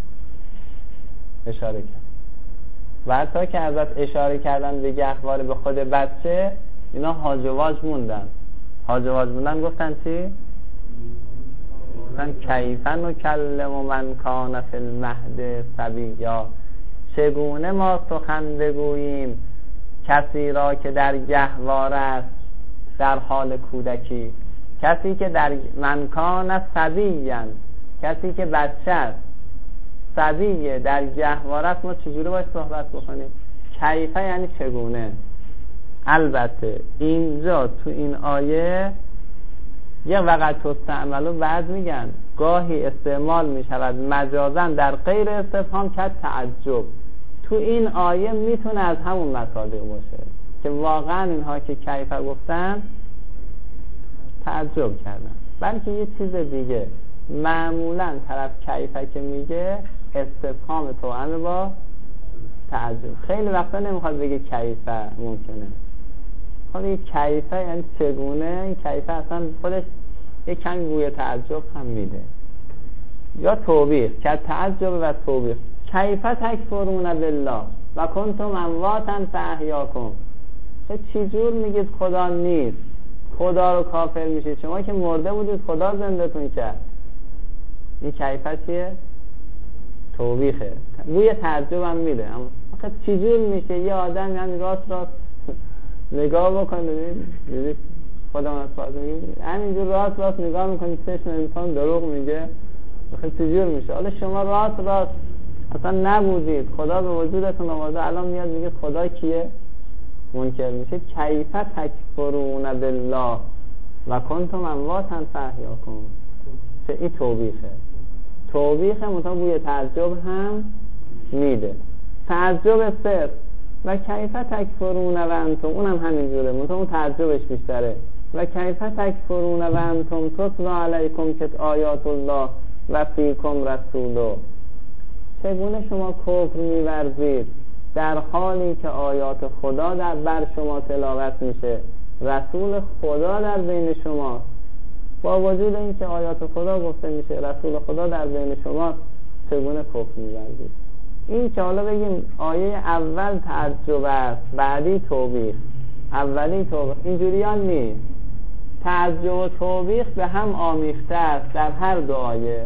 Speaker 1: اشاره کرد. بعد تا که حضرت اشاره کردن به گهواره به خود بچه، اینا هاج و واج موندن. هاج و واج موندن گفتن چی؟ گفتن کیف نکلم من کان فی المهد صبیا، چگونه ما سخن بگوییم کسی را که در گهواره است در حال کودکی. کسی که در من کان صبیا، کسی که بچه است، صبیه، در گهواره است، ما چجوری باید صحبت بکنیم؟ کیفه یعنی چگونه. البته اینجا تو این آیه یه وقت تستعملو بعد میگن گاهی استعمال میشود مجازاً در غیر استفهام که تعجب. تو این آیه میتونه از همون مصادیق باشه که واقعا اینها که کیفه گفتن تعجب کردن، بلکه یه چیز دیگه. معمولاً طرف کیفه که میگه استفهام توأم با تعجب. خیلی وقتا نمیخواد بگه کیفه، ممکنه خب این کیفه یعنی چگونه. این کیفه اصلا خودش یک کمی بوی تعجب هم میده. یا توبیخ، که تعجب و توبیخ. کیفه تکفرون بالله و کنتم امواتا فاحیاکم. چه جور میگید خدا نیست، خدا رو کافر میشید، شما که مرده بودید خدا زنده‌تون کرد. این کیفه چیه؟ توبیخه، بوی تعجب هم میده. اما آخه چه جور میشه یه آدم یعنی راست نگاه بکنید، ببینید خدا مسئول میگه همینجور راست نگاه میکنید، چشم انسان دروغ میگه. آخه چجور میشه؟ حالا شما راست اصلا نبودید، خدا به وجودتون آورده، الان میاد میگه خدا کیه؟ منکر میشید. کیفه تکفرون بالله و کنتم امواتا فاحیاکم. چه این توبیخه مطابق بوی تعجب هم میده. تعجب صرف و کیفه تکفرون و انتم، اونم همینجوره، مطابق تعجبش بیشتره. و کیفه تکفرون و انتم تتلی علیکم کت آیات الله و فیکم رسوله. چگونه شما کفر می‌ورزید در حالی که آیات خدا بر شما تلاوت میشه، رسول خدا در بین شما. با وجود اینکه آیات خدا گفته میشه، رسول خدا در بین شما، چگونه کفر می‌ورزید؟ این که حالا بگیم آیه اول تعجب است، بعدی توبیخ، اولی توبیخ، اینجوری ها نیست. تعجب و توبیخ به هم آمیخته است در هر دو آیه.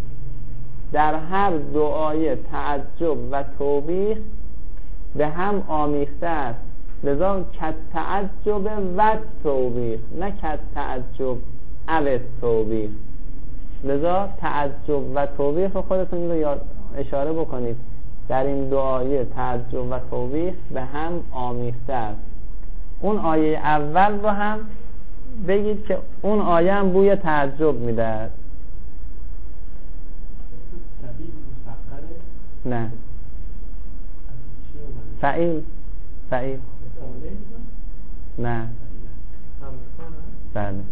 Speaker 1: در هر دو آیه تعجب و توبیخ به هم آمیخته است. لذا کت تعجب و توبیخ، نه کت تعجب او توبیخ. لذا تعجب و توبیخ رو خودتون رو یاد اشاره بکنید. در این دو آیه تعجب و توبیخ به هم آمیخته است. اون آیه اول رو هم بگید که اون آیه هم بوی تعجب میده. نه فعیل نه بله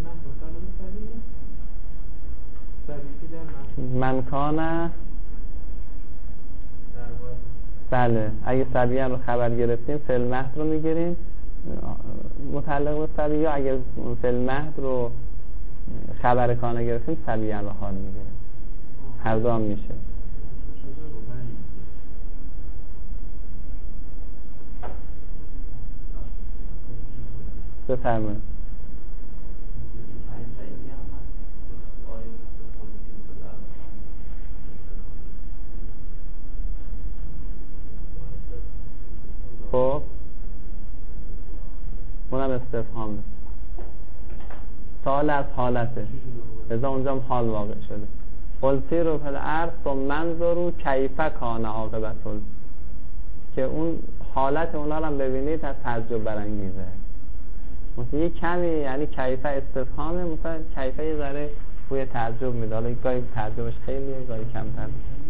Speaker 1: من کانه بله اگه سبیه رو خبر گرفتیم فعل مهد رو میگیریم متعلق به سبیه، یا اگه فعل مهد رو خبر کانه گرفتیم سبیه رو حال میگیریم، هر دو هم میشه. بفرمایید. خب اونم استفهامه، سوال از حالته، ازا اونجا حال واقع شده. قلتی رو فل عرض و منظرو کیفه کان عاقبت، که اون حالت اونا رو هم ببینید از تعجب برانگیزه. مثلا یه کمی یعنی کیفه استفهامه، مثلا کیفه یه ذره بوی تعجب میده، حالا گاهی تعجبش خیلیه گاهی کمتر.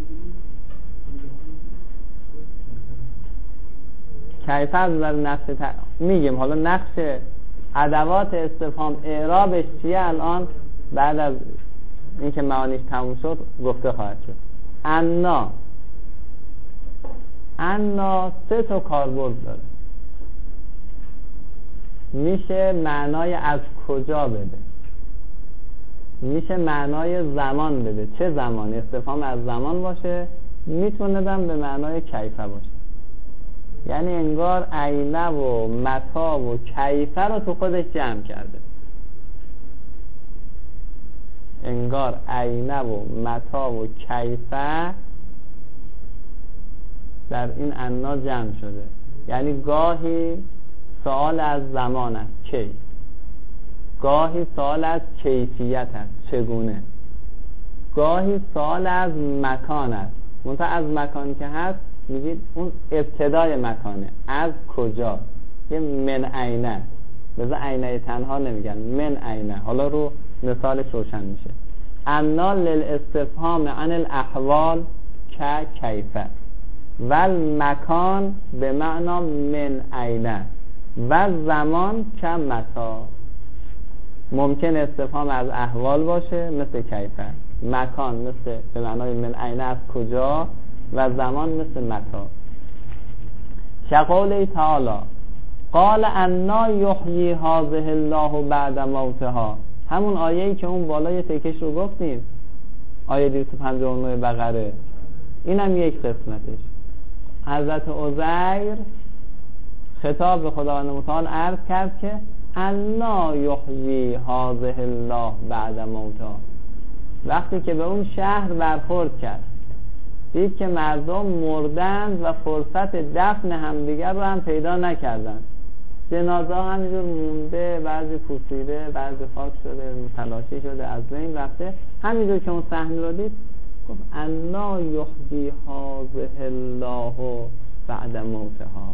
Speaker 1: کیفه از نظر نقش میگیم، حالا نقش ادوات استفهام اعرابش چیه الان بعد از اینکه معانیش تموم شد گفته خواهد شد. انا 3 تا کاربرد داره. میشه معنای از کجا بده، میشه معنای زمان بده، چه زمانی استفهام از زمان باشه، میتونه دم به معنای کیفه باشه. یعنی انگار عینه و متا و کیفه رو تو خودش جمع کرده، انگار عینه و متا و کیفه در این انا جمع شده. یعنی گاهی سوال از زمان است کی، گاهی سوال از کیفیت است چگونه، گاهی سوال از مکان است. منتها از مکانی که هست میگید اون ابتدای مکانه، از کجا، یه من عینه، بذار عینه تنها نمیگن، من عینه. حالا رو مثالش روشن میشه. انا للاستفهام عن الاحوال که کیفه و المکان به معنا من عینه و زمان که متا. ممکن استفهام از احوال باشه مثل کیفه، مکان مثل به معنای من عینه از کجا، و زمان مثل متا. شقوله تعالی قال انا یحیی هذه الله بعد موتها، همون آیه‌ای که اون بالای تکش رو گفتیم، آیه 259 بقره، اینم یک قسمتش. حضرت عزیر خطاب به خداوند متعال عرض کرد که انا یحیی هذه الله بعد موتها. وقتی که به اون شهر برخورد کرد، دید که مردم مردند و فرصت دفن همدیگر رو هم پیدا نکردند، جنازه همینجور مونده، بعضی پوسیده، بعضی خاک شده، تلاشی شده، از بین رفته. همینجور که اون صحنه رو دید گفت انا یحیی هذه الله بعد موتها.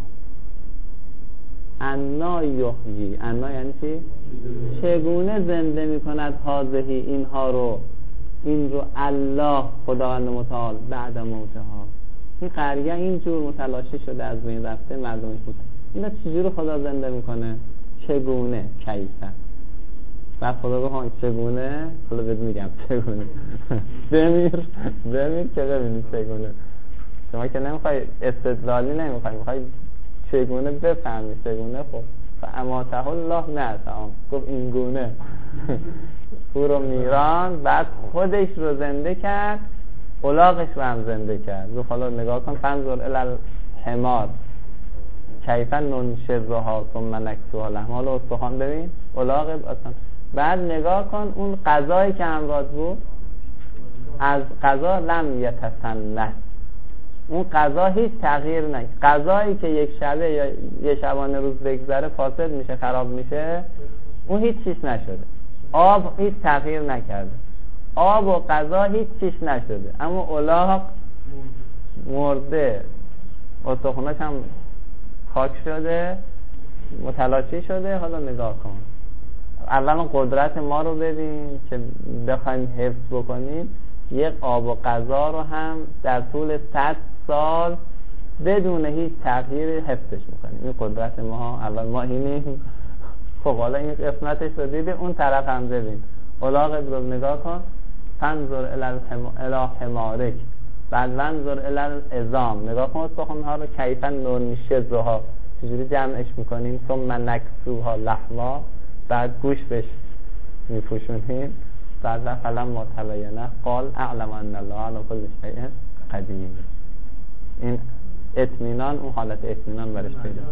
Speaker 1: انا یحیی، انا یعنی چی؟ چگونه زنده میکند هذه اینها رو، این رو الله خداوند متعال بعد موتها. این قریه اینجور متلاشی شده، از بین رفته، مردمش بود. اینا چجور خدا زنده میکنه؟ چگونه؟ کیفه. بعد خدا گفت چگونه؟ حالا بهت میگم چگونه. بمیر که ببینید چگونه. شما که نمیخوای استدلالی نمیخوای، میخوای چگونه بفهمی چگونه. خب فاماته الله نه تمام، گفت این گونه. او رو میران، بعد خودش رو زنده کرد، الاغش رو هم زنده کرد. گفت حالا نگاه کن، فنظر الی الحمار کیف ننشزها ثم نکسوها لحما. حالا استخوان ببین، الاغ اصلا. بعد نگاه کن اون غذایی که همراه بود، از غذا لم یتسنه، اون غذا هیچ تغییر نکرد. غذایی که یک شبه یا یه شبانه روز بگذره فاسد میشه، خراب میشه، اون هیچ چیز نشده. آب هیچ تغییر نکرده، آب و غذا هیچ چیز نشده، اما الاغ مرده، استخوناش هم خاک شده، متلاشی شده. حالا نگاه کن، اولا قدرت ما رو ببین که بخوایم حفظ بکنیم. یک آب و غذا رو هم در طول 100 سال بدون هیچ تغییری حفظش میکنیم. این قدرت ما، اول ما اینیم. خب حالا این قسمتش رو دیدی، اون طرف هم ببین. الاغ رو نگاه کن، فنظر الی حمارک، بعد منظر الی العظام، نگاه کن استخوان‌ها رو، کیفاً ننشزها، چجوری جمعش میکنیم، ثم نکسوها لحما، بعد گوش بهش میپوشونیم، بعد فلما تبینه قال اعلم ان الله علی کل شیء قدیر. این اطمینان، اون حالت اطمینان برش پیدا.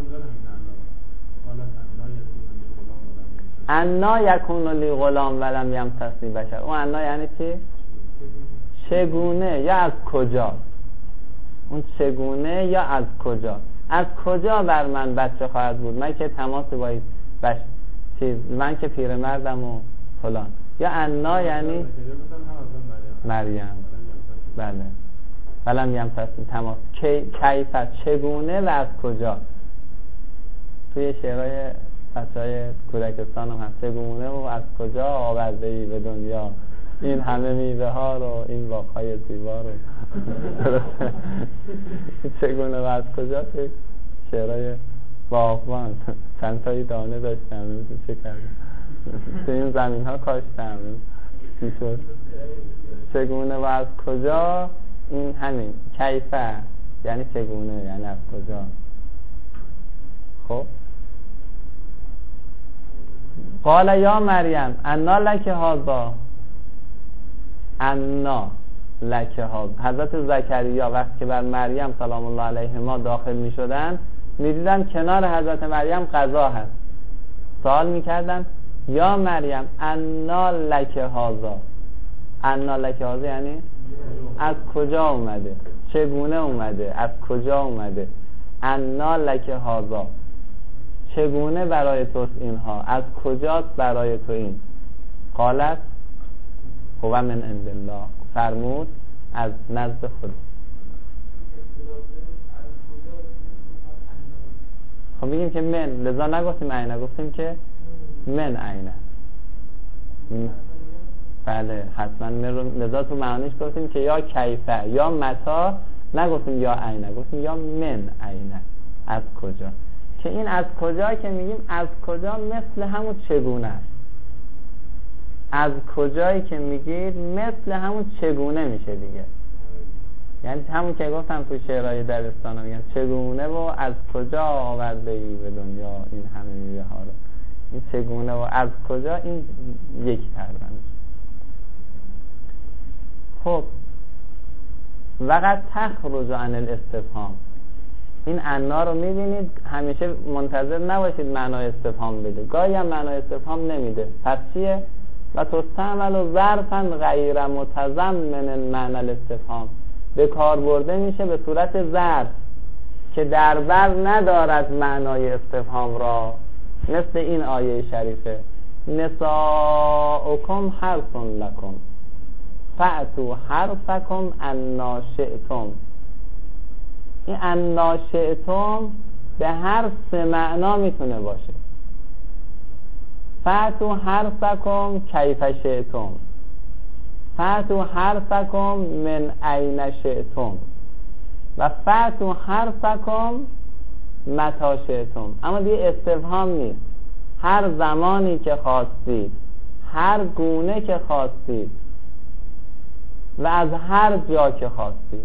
Speaker 1: انا یکون لی غلام ولم یمسسنی بشر. اون انا یعنی چی؟ چگونه یا از کجا؟ اون چگونه یا از کجا؟ از کجا بر من بچه خواهد بود؟ من که تماس باید من که پیرمردم و فلان. یا انا یعنی مریم. بله. ولم یمسسنی، تماس. کیفت، چگونه و از کجا؟ توی شعرهای بچه‌های کودکستان هم هست. چگونه و از کجا آورده‌ای به دنیا این همه میوه ها رو، این باغ‌های زیبا رو. درسته؟ چگونه و از کجا؟ توی شعرهای باغبان چند تایی دانه داشتم، چه کردم توی این زمین ها کاشتم، چی شد؟ چگونه و از کجا؟ این همین کیفه یعنی چگونه، یعنی از کجا. خب قال یا مریم انا لک هذا، انا لک هذا. حضرت زکریا وقتی که بر مریم سلام الله علیهما داخل می شدن، می دیدن کنار حضرت مریم غذا هست. سوال می کردن یا مریم انا لک هذا. انا لک هذا یعنی از کجا اومده، چگونه اومده، از کجا اومده. انا لک هذا، چگونه برای توست اینها، از کجاست برای تو این. قالت هو من عند الله، فرمود از نزد خود. خب میگیم که من، لذا نگفتیم عینه، گفتیم که من عینه. بله حتما من رو، لذا تو معنیش گفتیم که یا کیفه یا متا، نگفتیم یا عینه، گفتیم یا من عینه، از کجا. که این از کجا که میگیم از کجا مثل همون چگونه است. از کجایی که میگید مثل همون چگونه میشه دیگه. یعنی همون که گفتم تو شعرهای دبستان میگن چگونه و از کجا آورده ای به دنیا این همه میوه ها رو. این چگونه و از کجا این یکی تقریبا. خب وقت تخرج عن الاستفهام، این انا رو میبینید همیشه منتظر نباشید معنای استفهام بده، گاهی هم معنای استفهام نمیده. پس چیه؟ و تستعمل ظرفا غیر متضمن معنی الاستفهام، به کار برده میشه به صورت ظرف که در بر ندارد معنای استفهام را، مثل این آیه شریفه نساؤکم حرث لکم فأتوا حرثکم انا شئتم. این انا شئتم به هر سه معنا میتونه باشه. فأتوا حرثکم کیف شئتم، فأتوا حرثکم من این شئتم، و فأتوا حرثکم متی شئتم. اما دیگه استفهام نیست، هر زمانی که خواستید، هر گونه که خواستید و از هر جا که خواستید.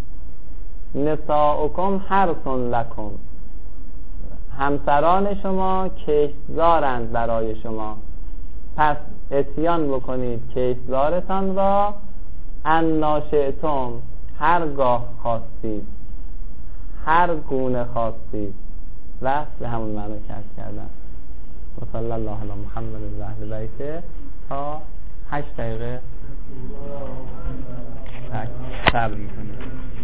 Speaker 1: نساؤکم حرث لکم، همسران شما کشتزارند برای شما، پس اتیان بکنید کشتزارتان را انا شئتم، هرگاه خواستید، هر گونه خواستید، و به همون معنی کردن. و صلی الله علی محمد و اهل بیته. تا 8 دقیقه صبر میکنید.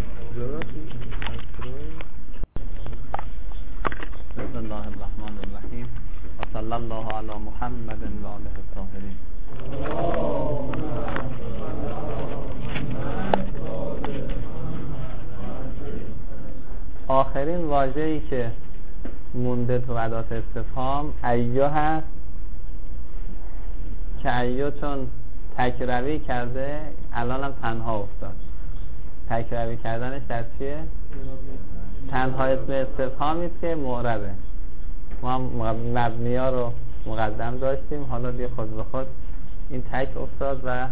Speaker 1: بسم الله الرحمن الرحیم و صلی الله علی محمد و آله الطاهرین. آخرین واژه‌ای که مونده تو ادات استفهام ایو هست که ایو چون تکروی کرده، الان هم تنها افتاد. تکروی کردنش در چیه؟ تنها اسم استفهامی است که معربه. ما مبنی ها رو مقدم داشتیم، حالا دیگه خود به خود این تک افتاد و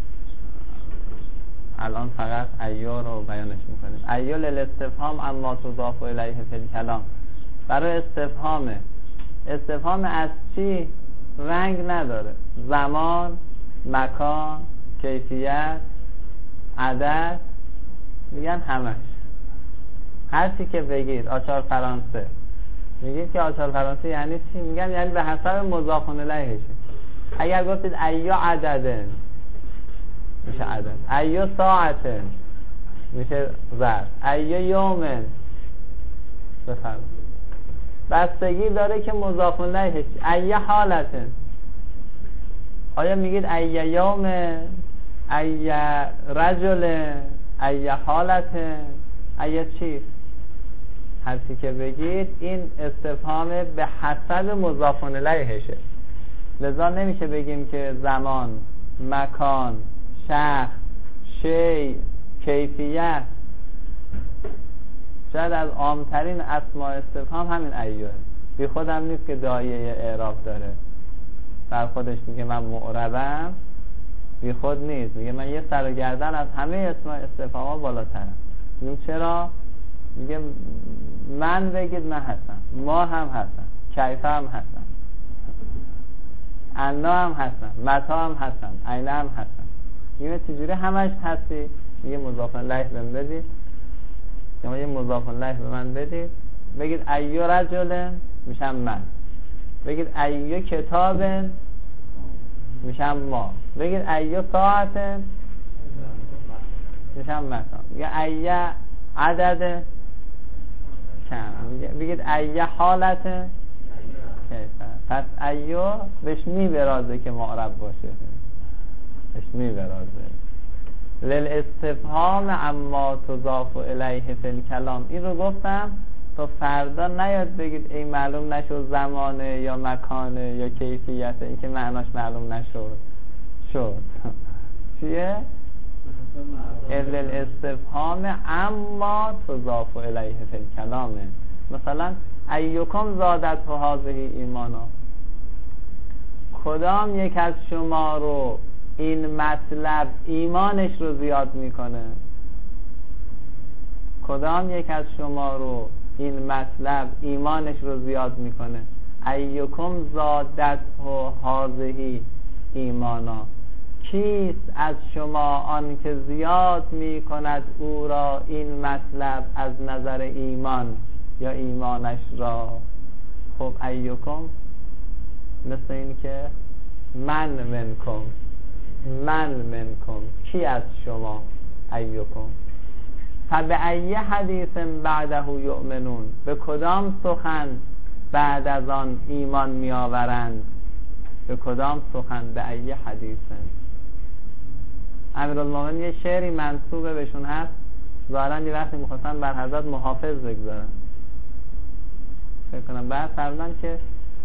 Speaker 1: الان فقط ایو رو بیانش میکنیم. ایو للاستفهام اما تضاف الیه فی الکلام. برای استفهام از چی؟ رنگ نداره، زمان، مکان، کیفیت، عدد، میگن همش. هر چی که بگید آچار فرانسه، میگید که آچار فرانسه یعنی چی؟ میگن یعنی به حسب مضاف الیهشه. اگر گفتید ایو عددن میشه عدد، ایو ساعتن میشه ظرف، ایو یومن. بفرمایید. بستگی داره که مضاف الیهش. ایو حالتن، آیا میگید ایو یومن، ایو رجلن، ایو حالتن، ایو چی؟ هر چی که بگید این استفهام به حسب مضاف الیهشه. لذا نمیشه بگیم که زمان، مکان، شخص، شی، کیفیت. شاید از عامترین اسماء استفهام همین ایوه. بی خودم نیست که داعیه اعراب داره، در خودش میگه من معربم، بی خود نیست، میگه من یه سر و گردن از همه اسماء استفهام ها بالاترم. میگم چرا؟ میگه من بگید من هستم، ما هم هستم، کیفه هم هستم، انا هم هستم، متا هم هستم، عینه هم هستم. میگه چجوری همش هستی؟ میگه مضاف الیه بهم بدید. شما یه مضاف الیه به من بدید، بگید ایو رجلن میشم من، بگید ایو کتابن میشم ما، بگید ایو ساعتن میشم مثلا، میگه ایو عدد کم، بگید ایو حالتن کیفه. پس ایو بهش میبرازه که معرب باشه، بهش میبرازه. للاستفهام اما تضاف الیه فی الکلام. این رو گفتم تا فردا نیاد بگید ای معلوم نشد زمانه یا مکانه یا کیفیته، این که معناش معلوم نشد. شد چیه؟ للاستفهام اما تضاف الیه فی الکلام. مثلا ایکم زادت هذه ایمانا، کدام یک از شما رو این مطلب ایمانش رو زیاد میکنه؟ کدام یک از شما رو این مطلب ایمانش رو زیاد میکنه؟ ایکم زادت هذه ایمانا، کیست از شما آن که زیاد میکند او را این مطلب از نظر ایمان یا ایمانش را؟ خب ایکم مثل این که من منکم، کی از شما؟ ایکم. فبأی حدیث بعده یؤمنون، به کدام سخن بعد از آن ایمان می آورند؟ به کدام سخن؟ به ای حدیث. امیرالمومنین یه شعری منسوبه بهشون هست، ظاهرا یه وقتی میخواستن بر حضرت محافظ بگذارن، فکر کنم بعد فرمودن که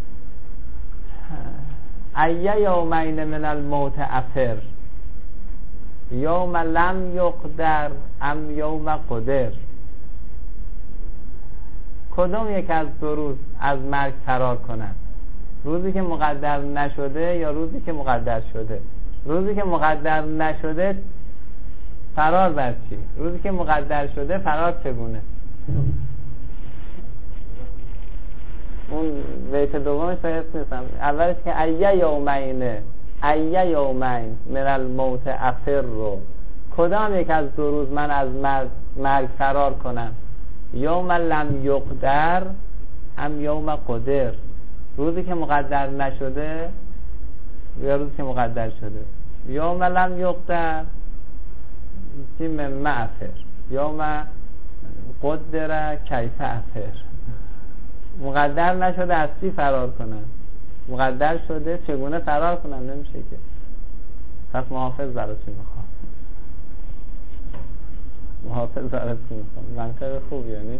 Speaker 1: ای یومین من الموت افر، یوم لم یقدر ام یوم قدر. کدوم یک از دو روز از مرگ فرار کنند؟ روزی که مقدر نشده یا روزی که مقدر شده؟ روزی که مقدر نشده فرار بر چی؟ روزی که مقدر شده فرار چگونه؟ اون بیت دومش باید نیستم. اولش که ای یومین من الموت افر رو، کدام یک از دو روز من از مرگ فرار کنم؟ یوم لم یقدر ام یوم قدر، روزی که مقدر نشده یا روزی که مقدر شده؟ یوم لم یقدر تیم معفر، یوم قدر کیف افر. مقدر نشده از چی فرار کنن؟ مقدر شده چگونه فرار کنن؟ نمیشه که. پس محافظ برای چی میخوام؟ محافظ برای چی میخوام؟ منطقه خوب یعنی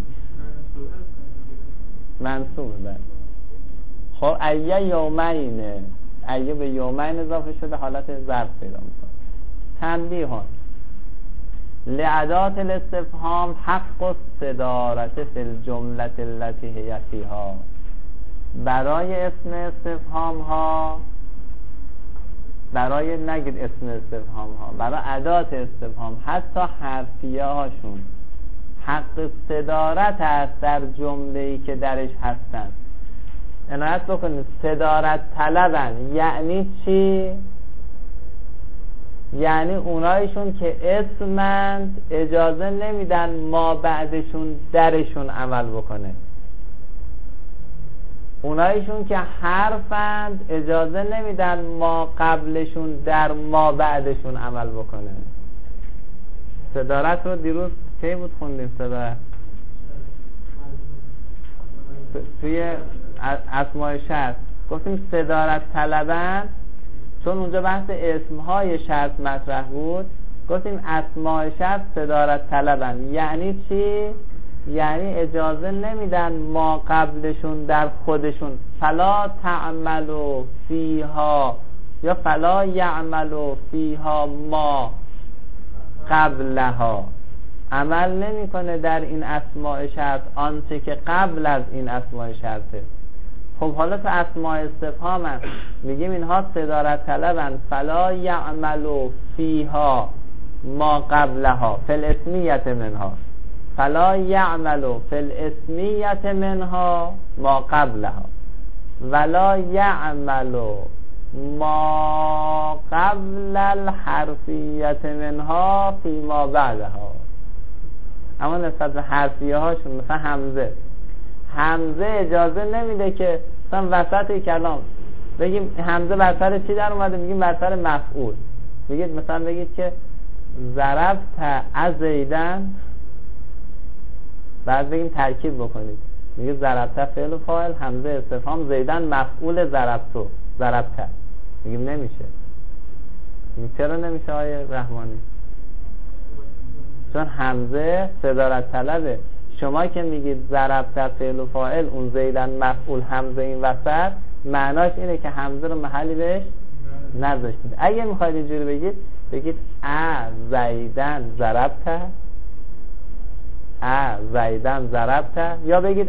Speaker 1: منصوبه. بله. خب ای ایه به یومین اضافه شده حالت ظرف پیدا میکنه. تنبیه لعدات الاستفهام حق الصدارت فی الجمله التي هی فیها. برای اسم استفهام ها، برای نگید اسم استفهام ها، برای ادات استفهام حتی حرفیه هاشون حق صدارت است در جمله‌ای که درش هستند. عنایت بکنید صدارت طلبن یعنی چی؟ یعنی اونایشون که اسمند اجازه نمیدن ما بعدشون درشون عمل بکنه. اونایشون که حرفند اجازه نمیدن ما قبلشون در ما بعدشون عمل بکنه. صدارت رو دیروز کی بود خوندیم؟ صدارت توی اسماء شرط گفتیم صدارت طلبن، چون اونجا بحث اسمهای شرط مطرح بود. گفتیم اسماء شرط صدارت طلبن یعنی چی؟ یعنی اجازه نمیدن ما قبلشون در خودشون فلا تعملوا فیها یا فلا یعملوا فیها ما قبلها، عمل نمیکنه در این اسماء شرط آنچه که قبل از این اسماء شرطه. خب حالا تو اسماء استفهام هم میگیم اینها صدارت طلبن فلا یعملوا فیها ما قبلها فی الاسمیت منها، فلا یعملوا فی الاسمیت منها ما قبلها ولا یعملوا ما قبل الحرفیت منها فی ما بعدها. اما نسبت به حرفیه هاشون مثلا همزه اجازه نمیده که مثلا وسط کلام بگیم همزه بر سر چی در اومده، میگیم بر سر مفعول. میگید مثلا بگید که ضربت از زیدن، بعد بگیم ترکیب بکنید، میگید ضربت فعل و فاعل همزه استفهام زیدن مفعول ضربتو ضربت. میگیم نمیشه. چرا نمیشه آیه رحمانی؟ چون همزه صدارت طلبه. شما که میگید ضربت فعل و فاعل اون زیدن مفعول همزه این وسط، معناش اینه که همزه رو محلی بهش نذاشتید. اگه میخواید اینجوری بگید زیدن ضربت، زیدن ضربت، یا بگید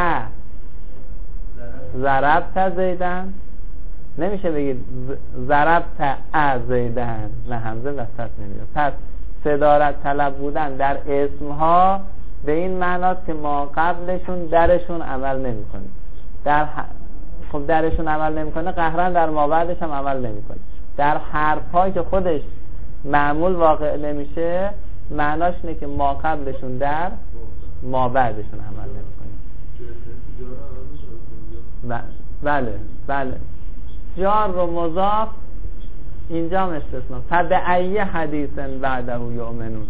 Speaker 1: ضربت زیدن. نمیشه بگید ضربت زیدن، نه همزه وسط نمیاد. پس صدارت طلب بودن در اسمها به این معناست که ما قبلشون درشون عمل نمی‌کنه. خب درشون عمل نمی‌کنه، قهرن در ما بعدش هم عمل نمی‌کنه. در حرف‌هایی که خودش معمول واقع نمیشه، معناش اینه که ما قبلشون در ما بعدشون عمل نمی‌کنه. بله جار و مضاف اینجا هم استثناء. فبأی حدیث بعده یؤمنون.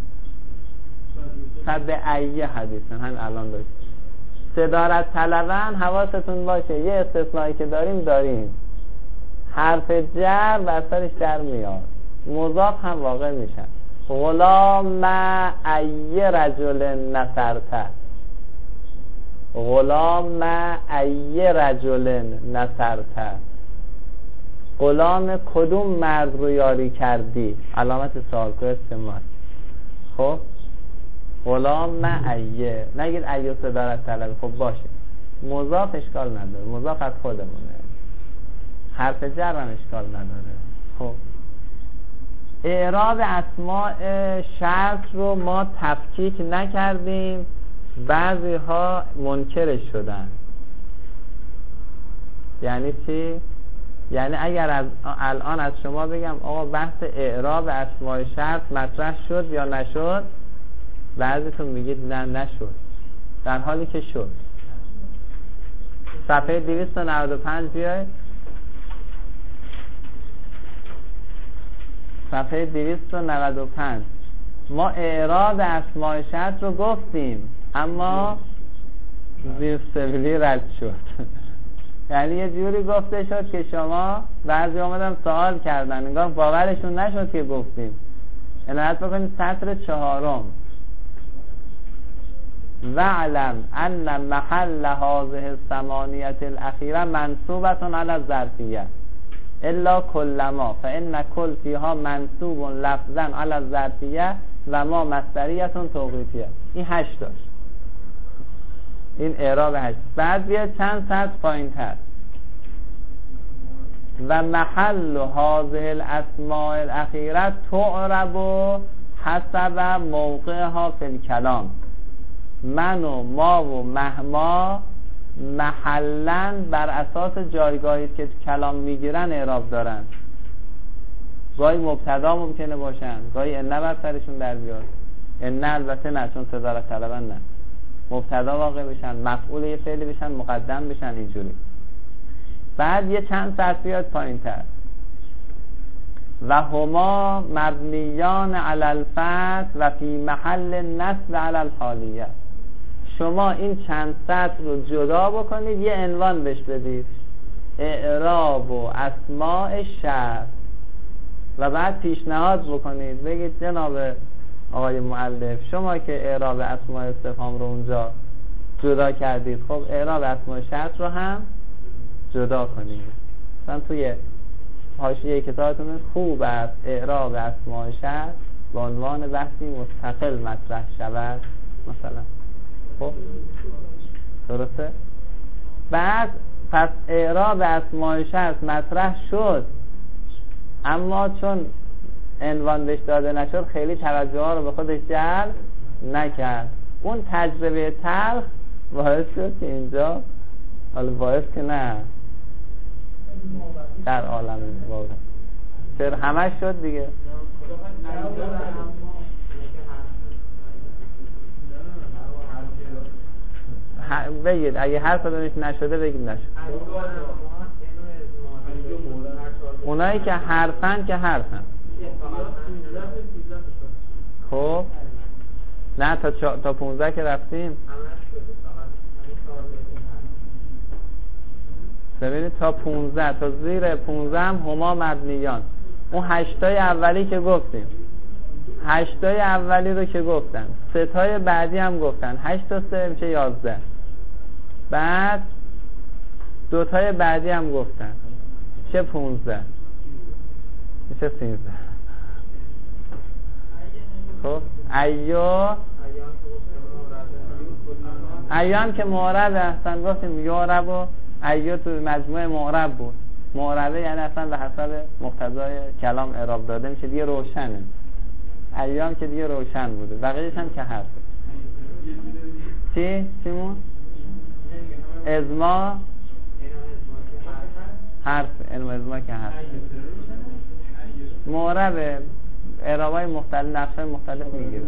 Speaker 1: فبأی حدیث همین الان داشت. صدارت طلبن حواستون باشه یه استثنایی که داریم حرف جر بر سرش در میاد، مضاف هم واقع میشن. غلام ای رجل نصرته، غلام ای رجل نصرته، غلام کدوم مرد رو یاری کردی؟ علامت سوال کو استعمال. خب غلام ایه، نگید ایه صدارت طلب. خب باشه مضاف اشکال نداره، مضاف از خودمونه، حرف جر هم اشکال نداره. خب اعراب اسماء شرط رو ما تفکیک نکردیم، بعضی ها منکرش شدن. یعنی چی؟ یعنی اگر الان از شما بگم آقا بحث اعراب اسماء شرط مطرح شد یا نشد، بعضیتون میگید نه نشد، در حالی که شد. صفحه 295 بیاید، صفحه 295. ما اعراب اسماء شرط رو گفتیم اما زیر سبیلی رد شد. یعنی یه جوری گفته شد که شما بعضی اومدن سوال کردن، انگار باورشون نشد که گفتیم. عنایت بکنید سطر 4. وعلم ان محل هذه الثمانیه الاخیره منصوبه علی الظرفیه. الا کلما فان کل فیها منصوب لفظا علی الظرفیه و ما مصدریه توقیفیه. این 8 داشت، این اعراب 8. بعد بیا چند سطر پایین‌تر، و محل هذه الاسماء الاخیره تعرب حسب موقعها فی الکلام. من و ما و مهما محلن بر اساس جایگاهی که کلام میگیرن اعراب دارن. گاهی مبتدا ممکنه باشن، گاهی ان بر سرشون در بیاد. ان البته نه، چون صدارت طلبن نه، مبتدا واقع بشن، مفعول یه فعلی بشن، مقدم بشن، اینجوری. بعد یه چند سطر بیاد پایین تر، و هما مبنیان علی الفتح و فی محل نصب علی الحالیه. شما این چند سطر رو جدا بکنید، یه عنوان بهش بدید، اعراب و اسماء شرط، و بعد پیشنهاد بکنید، بگید جناب آقای مؤلف شما که اعراب اسماء استفهام رو اونجا جدا کردید، خب اعراب اسماء شرط رو هم جدا کنید. مثلا توی حاشیه کتابتون خوب است اعراب اسماء شرط به عنوان بحثی مستقل مطرح شود مثلا. خب درسته؟ بعد پس اعراب اسماء شرط مطرح شد، اما چون عنوان بهش داده نشد خیلی توجه ها رو به خودش جلب نکرد. اون تجربه تلخ باعث شد که اینجا، حالا باعث که نه، در عالم واقع سر همش شد دیگه. بگید اگه هر کدومش نشده بگید نشد. اونایی که حرفن که حرفن. خب نه تا 15 که رفتیم ببینید، تا 15 تا زیر 15 هما مبنیان. اون 8 تای اولی که گفتیم، 8 تای اولی رو که گفتن، 3 تای بعدی هم گفتن، 8 تا 3 میشه 11. بعد 2 تای بعدی هم گفتن، میشه 15، میشه 13. خب ایام که معرب اصلا گفتیم یارب و ایو تو مجموعه معرب بود. معربه یعنی اصلا به حسب مقتضای کلام اعراب داده میشه، دیگه روشنه. ایام که دیگه روشن بوده، بقیه‌اش هم که حرفه. چیمون؟ ازما حرف، علم ازما که حرف. معربه اعرابای مختلف، نقشای مختلف میگیره.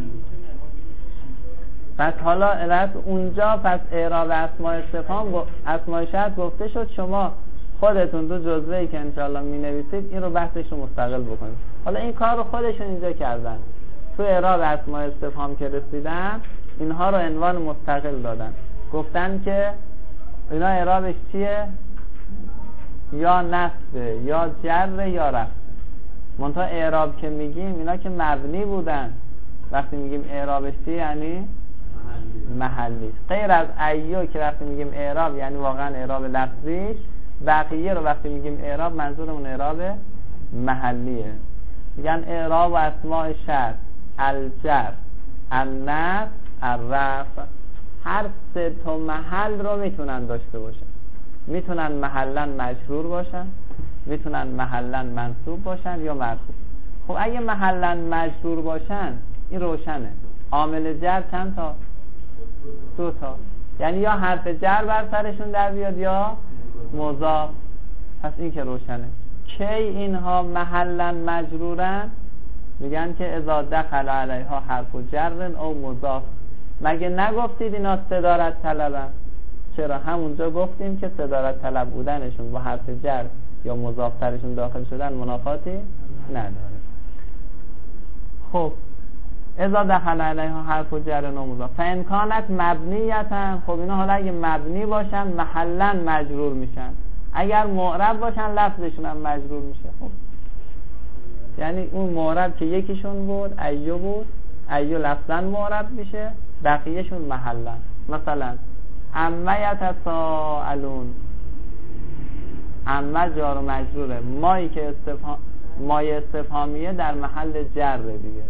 Speaker 1: پس حالا البته اونجا پس اعراب اسماء استفهام اسماء شرط گفته شد، شما خودتون دو جزوه‌ای که انشاءالله می‌نویسید این رو بحثش رو مستقل بکنید. حالا این کار رو خودشون اینجا کردن، تو اعراب اسماء استفهام که رسیدن اینها رو عنوان مستقل دادن، گفتن که اینا اعرابش چیه؟ یا نصب یا جر یا رفع. منتها اعراب که میگیم اینا که مبنی بودن، وقتی میگیم اعرابش چیه یعنی محلی. غیر از ایو که وقتی میگیم اعراب یعنی واقعا اعراب لفظیش، بقیه رو وقتی میگیم اعراب منظورمون اعراب محلیه. میگن اعراب و اسماء شرط، الجر، النصب، الرفع، هر 3 تا محل رو میتونن داشته باشن. میتونن محلا مجرور باشن، میتونن محلا منصوب باشن یا مرفوع. خب اگه محلا مجرور باشن این روشنه، عامل جر چند تا؟ 2 تا، یعنی یا حرف جر بر سرشون در بیاد یا مضاف. پس این که روشنه. کی اینها محلا مجرورن؟ میگن که اذا دخل علیها حرف جر او مضاف. مگه نگفتید اینا صدارت طلبن؟ چرا همونجا گفتیم که صدارت طلب بودنشون با حرف جر یا مضاف ترشون داخل شدن منافاتی نداره. خب اذا دخل علیها حرف جر و مضاف فان کانت مبنیتا، خب اینا حالا اگه مبنی باشن محلا مجرور میشن، اگر معرب باشن لفظشون هم مجرور میشه. خب یعنی اون معرب که یکیشون بود ایو بود، ایو لفظا معرب میشه، بقیهشون محلا. مثلا اما یتساءلون، اما جار و مجروره، مایی که مای استفهامیه در محل جر دیگه.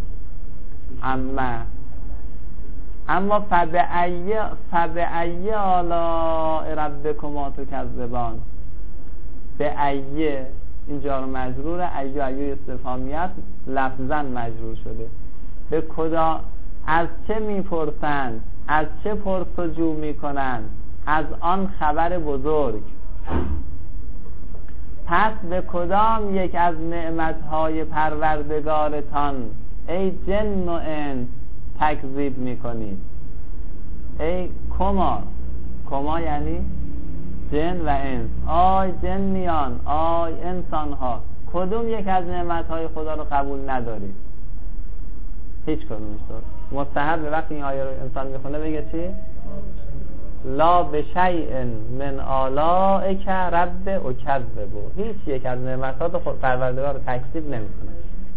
Speaker 1: اما فبأی آلاء ربکما تکذبان، به ایه این جار و مجروره، ایه استفهامیت لفظاً مجرور شده. به کدام، از چه میپرسند، از چه پرسجو میکنند، از آن خبر بزرگ. پس به کدام یک از نعمتهای پروردگارتان ای جن و انس تکذیب میکنید؟ ای کما یعنی جن و انس، آی جنیان، آی انسان ها، کدوم یک از نعمتهای خدا رو قبول ندارید؟ هیچ کدومش رو. مستحب به وقتی این آیه رو انسان میخونه بگه چی؟ لا بشیء من آلائک رب اکذبوا، هیچ یک از نعمتات خود پروردگار رو تکذیب نمیکنه.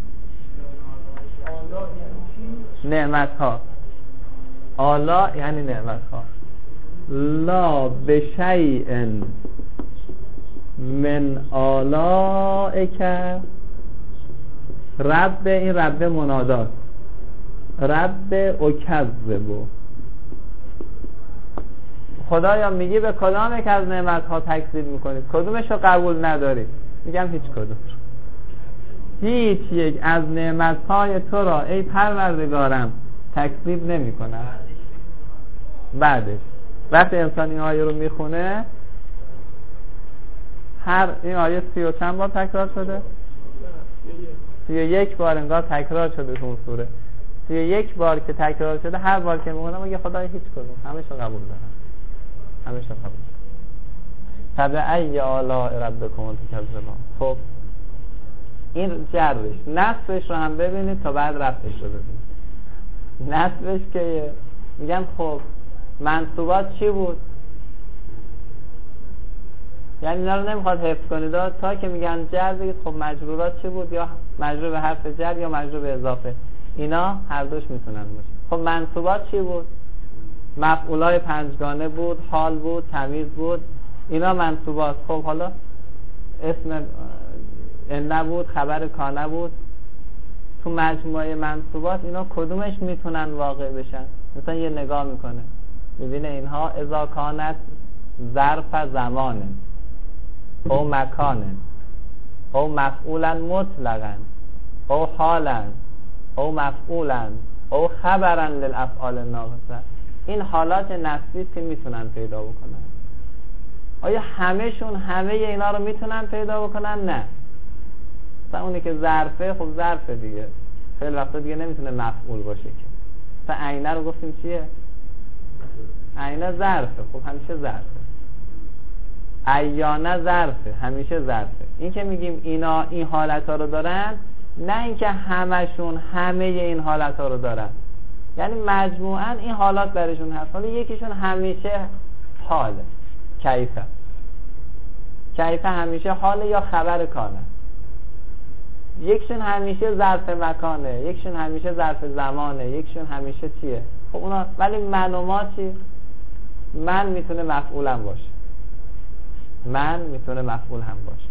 Speaker 1: نعمتها، آلا یعنی نعمتها. لا بشیء من آلائک رب، این رب منادات، رب اکذبوا، خدایا میگی به کدام یک از نعمتها تکذیب میکنید؟ کدومش رو قبول ندارید؟ میگم هیچ کدوم. هیچ یک از نعمتهای تو را ای پروردگارم تکذیب نمیکنم. بعدش وقتی انسان این آیه رو میخونه، این آیه 30 و چند بار تکرار شده؟ 31 بار انگار تکرار شده تو اون سوره. 31 بار که تکرار شده، هر بار که میخونم میگه خدای هیچ کدوم، همش رو قبول دارم، همش رو قبول دارم. فبأی آلاء ربکما تکذبان. خب این جرش، نصبش رو هم ببینید تا بعد رفعش رو ببینید. نصبش که میگم خب منصوبات چی بود؟ یعنی اینا رو نمیخواد حفظ کنید تا که میگن جر بگید خب مجرورات چی بود؟ یا مجرور به حرف جر یا مجرور به اضافه. اینا هر دوش میتونن باشه. خب منصوبات چی بود؟ مفعولای پنجگانه بود، حال بود، تمیز بود، اینا منصوبات. خب حالا اسم ان بود، خبر کانه بود. تو مجموعه منصوبات اینا کدومش میتونن واقع بشن؟ مثلا یه نگاه میکنه میبینه اینها اذا کانت ظرف زمان او مکان او مفعولا مطلقا او حالا او مفعولا او خبرا للافعال الناقصه، این حالات نسبی که میتونن پیدا بکنن. آیا همه اینا رو میتونن پیدا بکنن؟ نه. مثلا اونی که ظرفه، خب ظرفه دیگه، خیلی وقتا دیگه نمیتونه مفعول باشه که. مثلا عینه رو گفتیم چیه؟ عینه ظرفه، خب همیشه ظرفه. عیانه ظرفه، همیشه ظرفه. این که میگیم اینا این حالتها رو دارن، نه اینکه همشون همه این حالتها رو دارن، یعنی مجموعاً این حالات برشون هست. حالا یکیشون همیشه حاله، کیفه همیشه حاله یا خبر کانه، یکشون همیشه ظرف مکانه، یکشون همیشه ظرف زمانه، یکشون همیشه چیه؟ خب اونا. ولی من و ما چی؟ من میتونه مفعولم باشه، من میتونه مفعول هم باشه.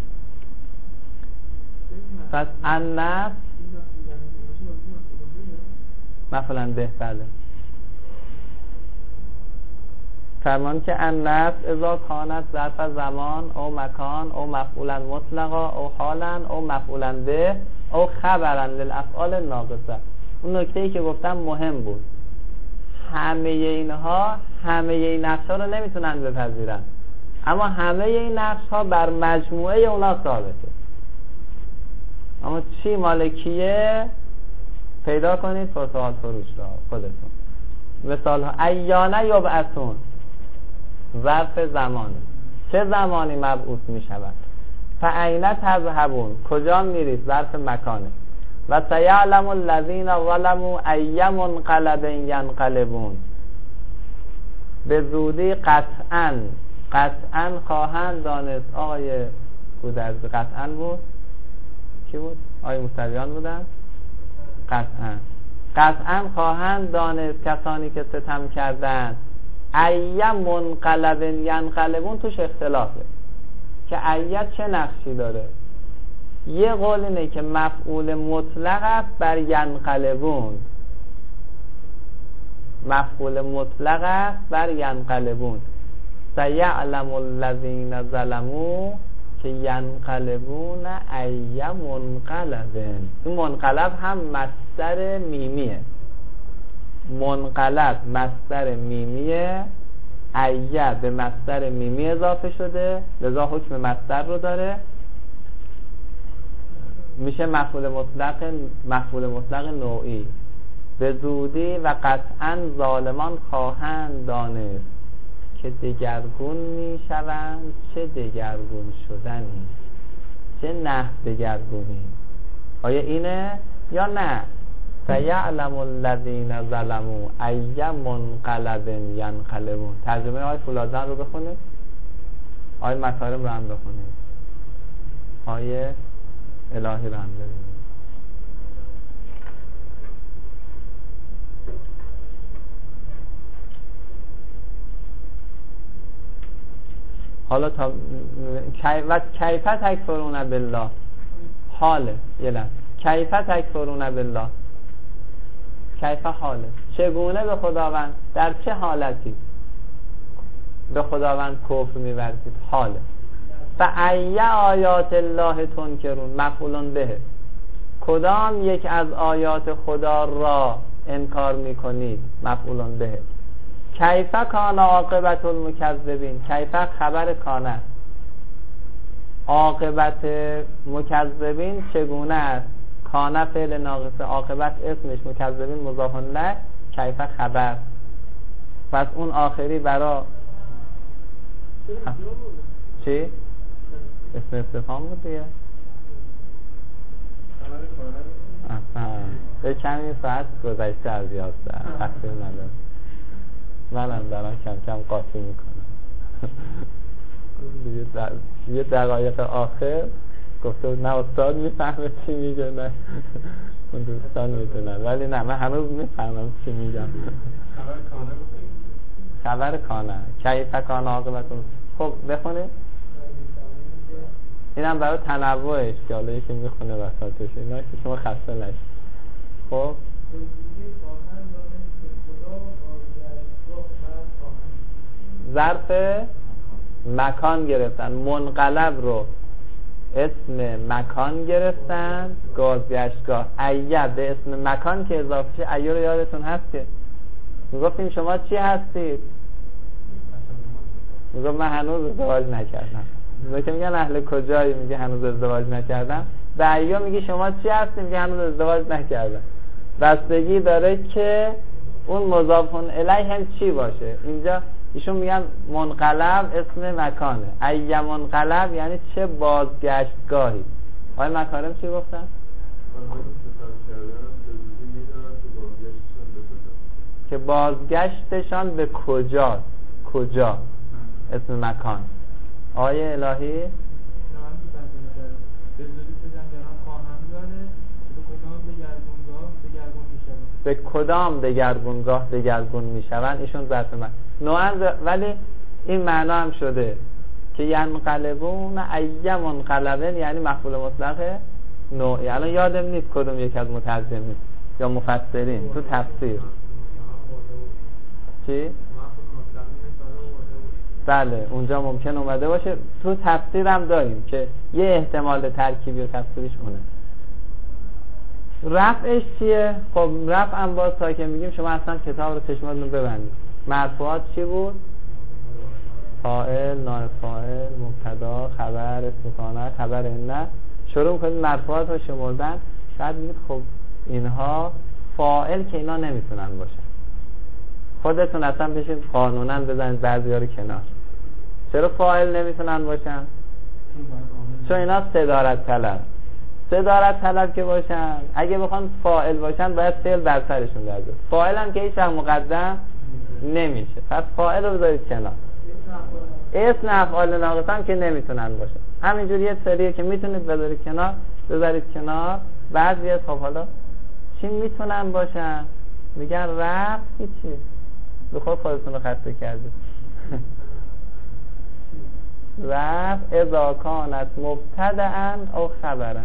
Speaker 1: پس النفس مثلا به، بله، فرمان که النفس اذا کانت ظرف زمان او مکان او مفعولا مطلقا او حالا او مفعولا به او خبرا للافعال الناقصه. اون نکته‌ای که گفتم مهم بود. همه اینها، همه این نقش‌ها رو نمیتونن بپذیرن، اما همه این نقش‌ها بر مجموعه اونا ثابته. اما چی مالکیه؟ پیدا کنید فرسوال فروش را خودتون. مثال ها ایانه یبعثون، ظرف زمانه، چه زمانی مبعوث می شود. فاین تذهبون، کجا میرید؟ ظرف مکانه. و سیعلم الذین ظلموا ای منقلب ینقلبون، به زودی قطعاً خواهند دانست. آقای گودرز قطعاً بود؟ کی بود؟ آقای موسویان بودن؟ قطعاً خواهند دانست کسانی که ستم کردند. ای منقلب ینقلبون توش اختلافه. که ایت چه نقشی داره. یه قول اینه که مفعول مطلق است بر ینقلبون، مفعول مطلق است بر ینقلبون. سیعلم الذین ظلموا که ینقلبون ای منقلبن. این منقلب هم مصدر میمیه، منقلب مصدر میمیه، ایه به مصدر میمی اضافه شده لذا حکم مصدر رو داره، میشه مفعول مطلق نوعی. به زودی و قطعا ظالمان خواهند دانست که دگرگون میشوند چه دگرگون شدنی، چه نحو دگرگونی. آیا اینه یا نه؟ سیعلم الذین ظلموا ای منقلب ینقلبون. ترجمه آیه فولادن رو بخونید، آیه مکارم رو هم بخونید، آیه الهی رو هم ببینید. حالا تا و کیف تکفرون بالله، حاله یه لحظه، کیف تکفرون بالله، کیف حاله، چگونه به خداوند، در چه حالتی به خداوند کفر می‌ورزید، حاله. فأی آیات الله تنکرون، مفعول به، کدام یک از آیات خدا را انکار می‌کنید، مفعول به. کیف کان عاقبت المکذبین، کیف خبر کان است، عاقبت مکذبین چگونه است، کان فعل ناقصه، عاقبت اسمش، مکذبین مضاف الیه، کیف خبر. پس اون آخری برا چی؟ اسم استفهام بود دیگه. به کمی ساعت گذشته از 11 تقصیر ندارم، منم دارم کم کم قاطی میکنم. یه دقایق آخر گفته بود نه استاد میفهمه چی میگه، نه اون دوستان میدونن، ولی نه من هنوز میفهمم چی میگم. خبر کانه، کیف کان عاقبتون. خب بخونه اینم برای تنوعش که حالا یکی میخونه وسطش، اینا که شما خسته نشید. خب ظرف مکان گرفتن، منقلب رو اسم مکان گرفتن، گازگشتگاه. ایه به اسم مکان که اضافه شه، ایه رو یادتون هست که میگفتیم شما چی هستید؟ میگفت من هنوز ازدواج نکردم. میگه میگن اهل کجایی؟ میگه هنوز ازدواج نکردم. به ایه میگه شما چی هستید؟ میگه هنوز ازدواج نکردم. بستگی داره که اون مضاف الیه هم چی باشه. اینجا ایشون میگن منقلب اسم مکانه، ای منقلب یعنی چه بازگشتگاهی. آقای مکارم چی گفتن؟ که بازگشتشان به کجا، کجا اسم مکان. آیه الهی به کدام دگرگونگاه دگرگون میشوند، ایشون ظرف من نوعا، ولی این معنا هم شده که ینقلبون ای منقلبن یعنی مفعول مطلق نوعی. الان یادم نیست کدوم یک از مترجمین یا مفسرین تو تفسیر چی؟ بله اونجا ممکن اومده باشه، تو تفسیر هم داریم که یه احتمال ترکیبی و تفسیرش کنه. رفعش چیه؟ خب رفع هم باز تا که میگیم شما اصلا کتاب رو چشماتون ببندید. مرفوعات چی بود؟ فاعل، نائب فاعل، مبتدا، خبر، اسم کانه، خبر نه. شروع میکنید مرفوعات رو شمردن. شاید میگید خب اینها فاعل که اینا نمیتونن باشن. خودتون اصلا بشین قانونا بزنید بعضی‌ها رو کنار. چرا فاعل نمیتونن باشن؟ چون اینا صدارت طلب که باشن، اگه بخوان فاعل باشن باید فعل بر سرشون در بیاد. فاعل هم که هیچ وقت مقدم نمیشه، پس فاعل رو بذارید کنار. اسم افعال ناقصه هم که نمیتونن باشن. همینجوری یه سریه که میتونید بذارید کنار. بعضی از خب حالا چی میتونن باشن؟ میگن رفت چی؟ به خود خودتون رو خسته کردید. رفع اذا کانت مبتدأ او خبرا.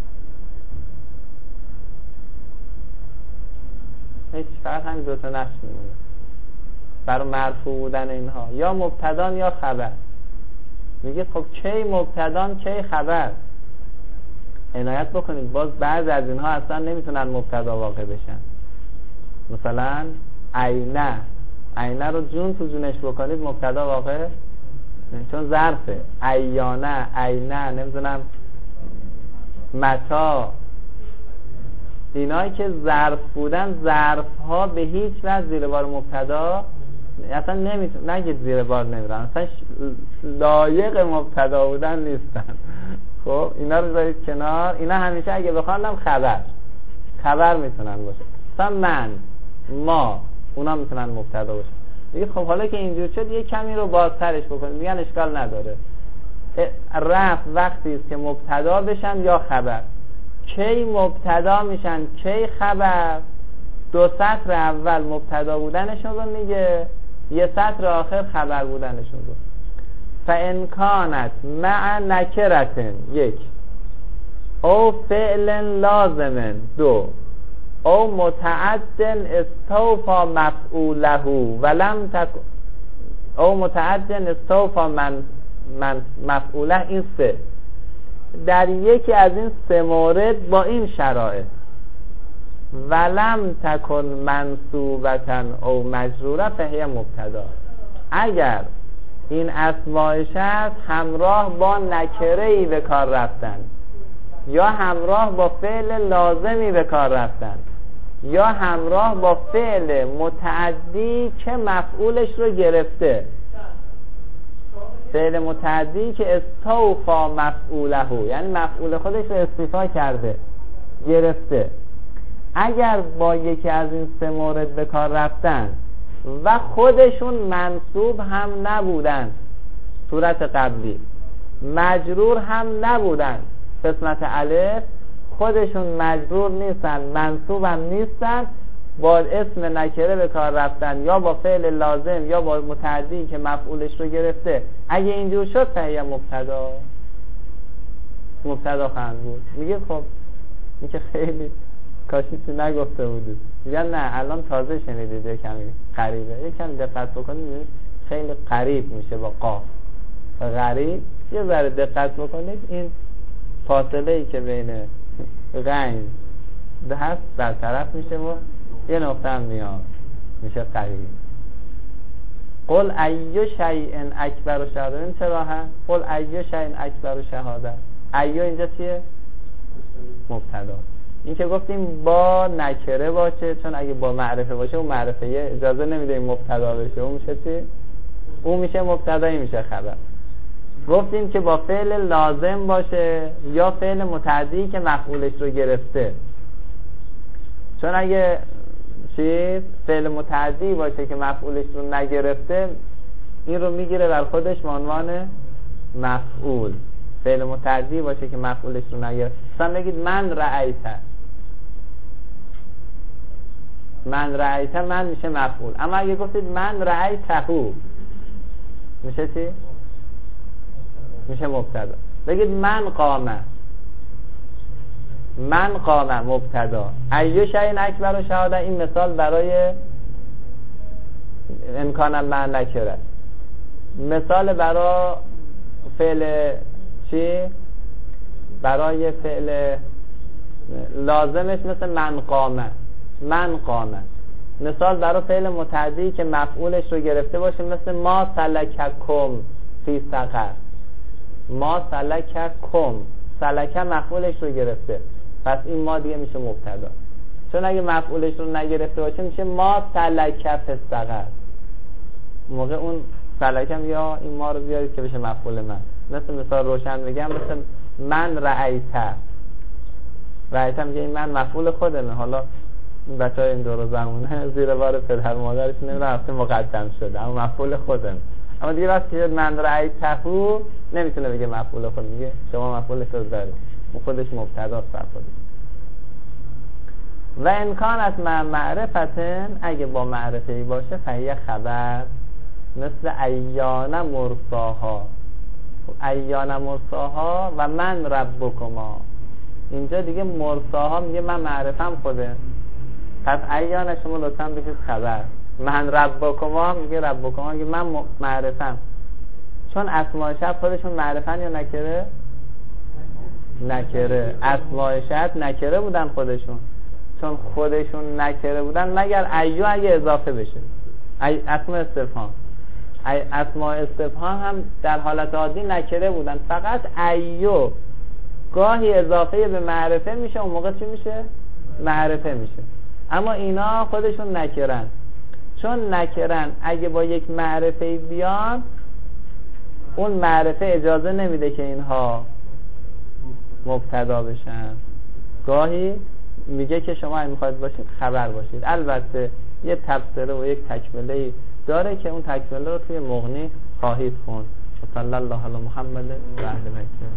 Speaker 1: هیچ فقط همین دوتا نفس میمونه برای مرفوع بودن اینها، یا مبتدان یا خبر. میگه خب کی مبتدان کی خبر؟ عنایت بکنید باز بعض از اینها اصلا نمیتونن مبتدا واقع بشن. مثلا عینه رو جون تو جونش بکنید مبتدا واقع، چون ظرفه. عیانه، عینه، نمیدونم متا، اینایی که ظرف بودن، ظرف ها به هیچ وجه زیر بار مبتدا اصلا نمیتونن، نگید زیر بار نمیرن، اصلا لایق مبتدا بودن نیستن. خب اینا رو بذارید کنار. اینا همیشه اگه بخواندم خبر میتونن باشه. مثلا من، ما، اونا میتونن مبتدا باشه. دیگه خب حالا که اینجور شد یه کمی رو بازترش بکنید، میگن اشکال نداره. رفع وقتی است که مبتدا بشن یا خبر. کی مبتدا میشن کی خبر؟ دو سطر اول مبتدا بودنشون رو میگه، یه سطر آخر خبر بودنشون رو. فان کانت مع نکرتن، یک، او فعل لازم، دو، او متعد استوفا مفعوله ولم تکن، او متعد استوفا من مفعوله، این سه. در یکی از این سه مورد با این شرایط، ولم تکن منصوبتا او مجروره فهی مبتدا. اگر این اسماء شرط همراه با نکره‌ای به کار رفتن، یا همراه با فعل لازمی به کار رفتن، یا همراه با فعل متعدی که مفعولش رو گرفته، فعل متعدی که استوفا مفعوله، یعنی مفعول خودش رو استیفا کرده، گرفته. اگر با یکی از این سه مورد به کار رفتن و خودشون منصوب هم نبودن، صورت قبلی مجرور هم نبودن، قسمت الف خودشون مجرور نیستن، منصوب هم نیستن، با اسم نکره به کار رفتن یا با فعل لازم یا با متعدی که مفعولش رو گرفته، اگه اینجور شد فهی مبتدا خواهند بود. میگه خب این که خیلی کاشی تو نگفته بودید. میگن نه الان تازه شنیدید، یه کمی قریبه، یه کمی دقت بکنید خیلی قریب میشه با قاف. غریب یه ذره دقت بکنید، این فاصله ای که بین غین دست برطرف میشه و یه نقطه هم میاد میشه قریب. قل ای شیء اکبر شهاده، این چرا هم؟ قل ای شیء اکبر شهاده، ایو اینجا چیه؟ مبتدا. این که گفتیم با نکره باشه، چون اگه با معرفه باشه اون معرفه اجازه نمیده این مبتدا بشه، اون میشه چی؟ اون میشه مبتدا، این میشه خبر. گفتیم که با فعل لازم باشه یا فعل متعدی که مفعولش رو گرفته، چون اگه فعل متعدی باشه که مفعولش رو نگرفته، این رو میگیره بر خودش به عنوان مفعول. فعل متعدی باشه که مفعولش رو نگرفته، مثلا بگید من رأیت، من میشه مفعول. اما اگه گفتید من رأیتهو، میشه چی؟ میشه مبتدا. بگید من قامه مبتدا. ایو شیء اکبر شهاده، این مثال برای امکان مع نکره. مثال برای فعل چی؟ برای فعل لازمش مثل من قامه. مثال برای فعل متعدی که مفعولش رو گرفته باشه مثل ما سلککم فی سقر. ما سلککم، سلک مفعولش رو گرفته، پس این ما دیگه میشه مبتدا. چون اگه مفعولش رو نگرفته باشه میشه ما سلک فی سقر. موقع اون سلکم یا این ما رو بیارید که بشه مفعول من. مثال روشن بگم، مثل من رأیت میگه این من مفعول خودمه. حالا این بچه‌های این دور و زمونه زیر بار پدر مادرش نمیرفته مقدم شده، اما مفعول خودم. اما دیگه وقتی که من رأیتهو نمیتونه بگه مفعول خود، میگه شما مفعول خود دارید، اون خودش مبتداست بر خودش. و امکانت مع معرفتن، اگه با معرفه‌ای باشه فهی خبر، مثل ایان مرساها. ایان مرساها و من ربکما. اینجا دیگه مرساها میگه من معرفم خوده، پس ایان شما لطفا بشید خبر. من ربکما میگه ربکما میگه من معرفم. چون اسماء شرط خودشون معرفن یا نکره؟ نکره. اسماء شرط نکره بودن خودشون، چون خودشون نکره بودن مگر ایو اگه اضافه بشه. اسماء استفهام، اسماء استفهام هم در حالت عادی نکره بودن، فقط ایو گاهی اضافه به معرفه میشه، اون موقع چی میشه؟ معرفه میشه. اما اینا خودشون نکرن، چون نکرن اگه با یک معرفه بیان اون معرفه اجازه نمیده که اینها مبتدا بشن. گاهی میگه که شما اگه میخواید باشید خبر باشید. البته یه تفسیره و یک تکمله داره که اون تکمله رو توی مغنی خواهید خوند. صلی الله علی محمد و اهل بیت.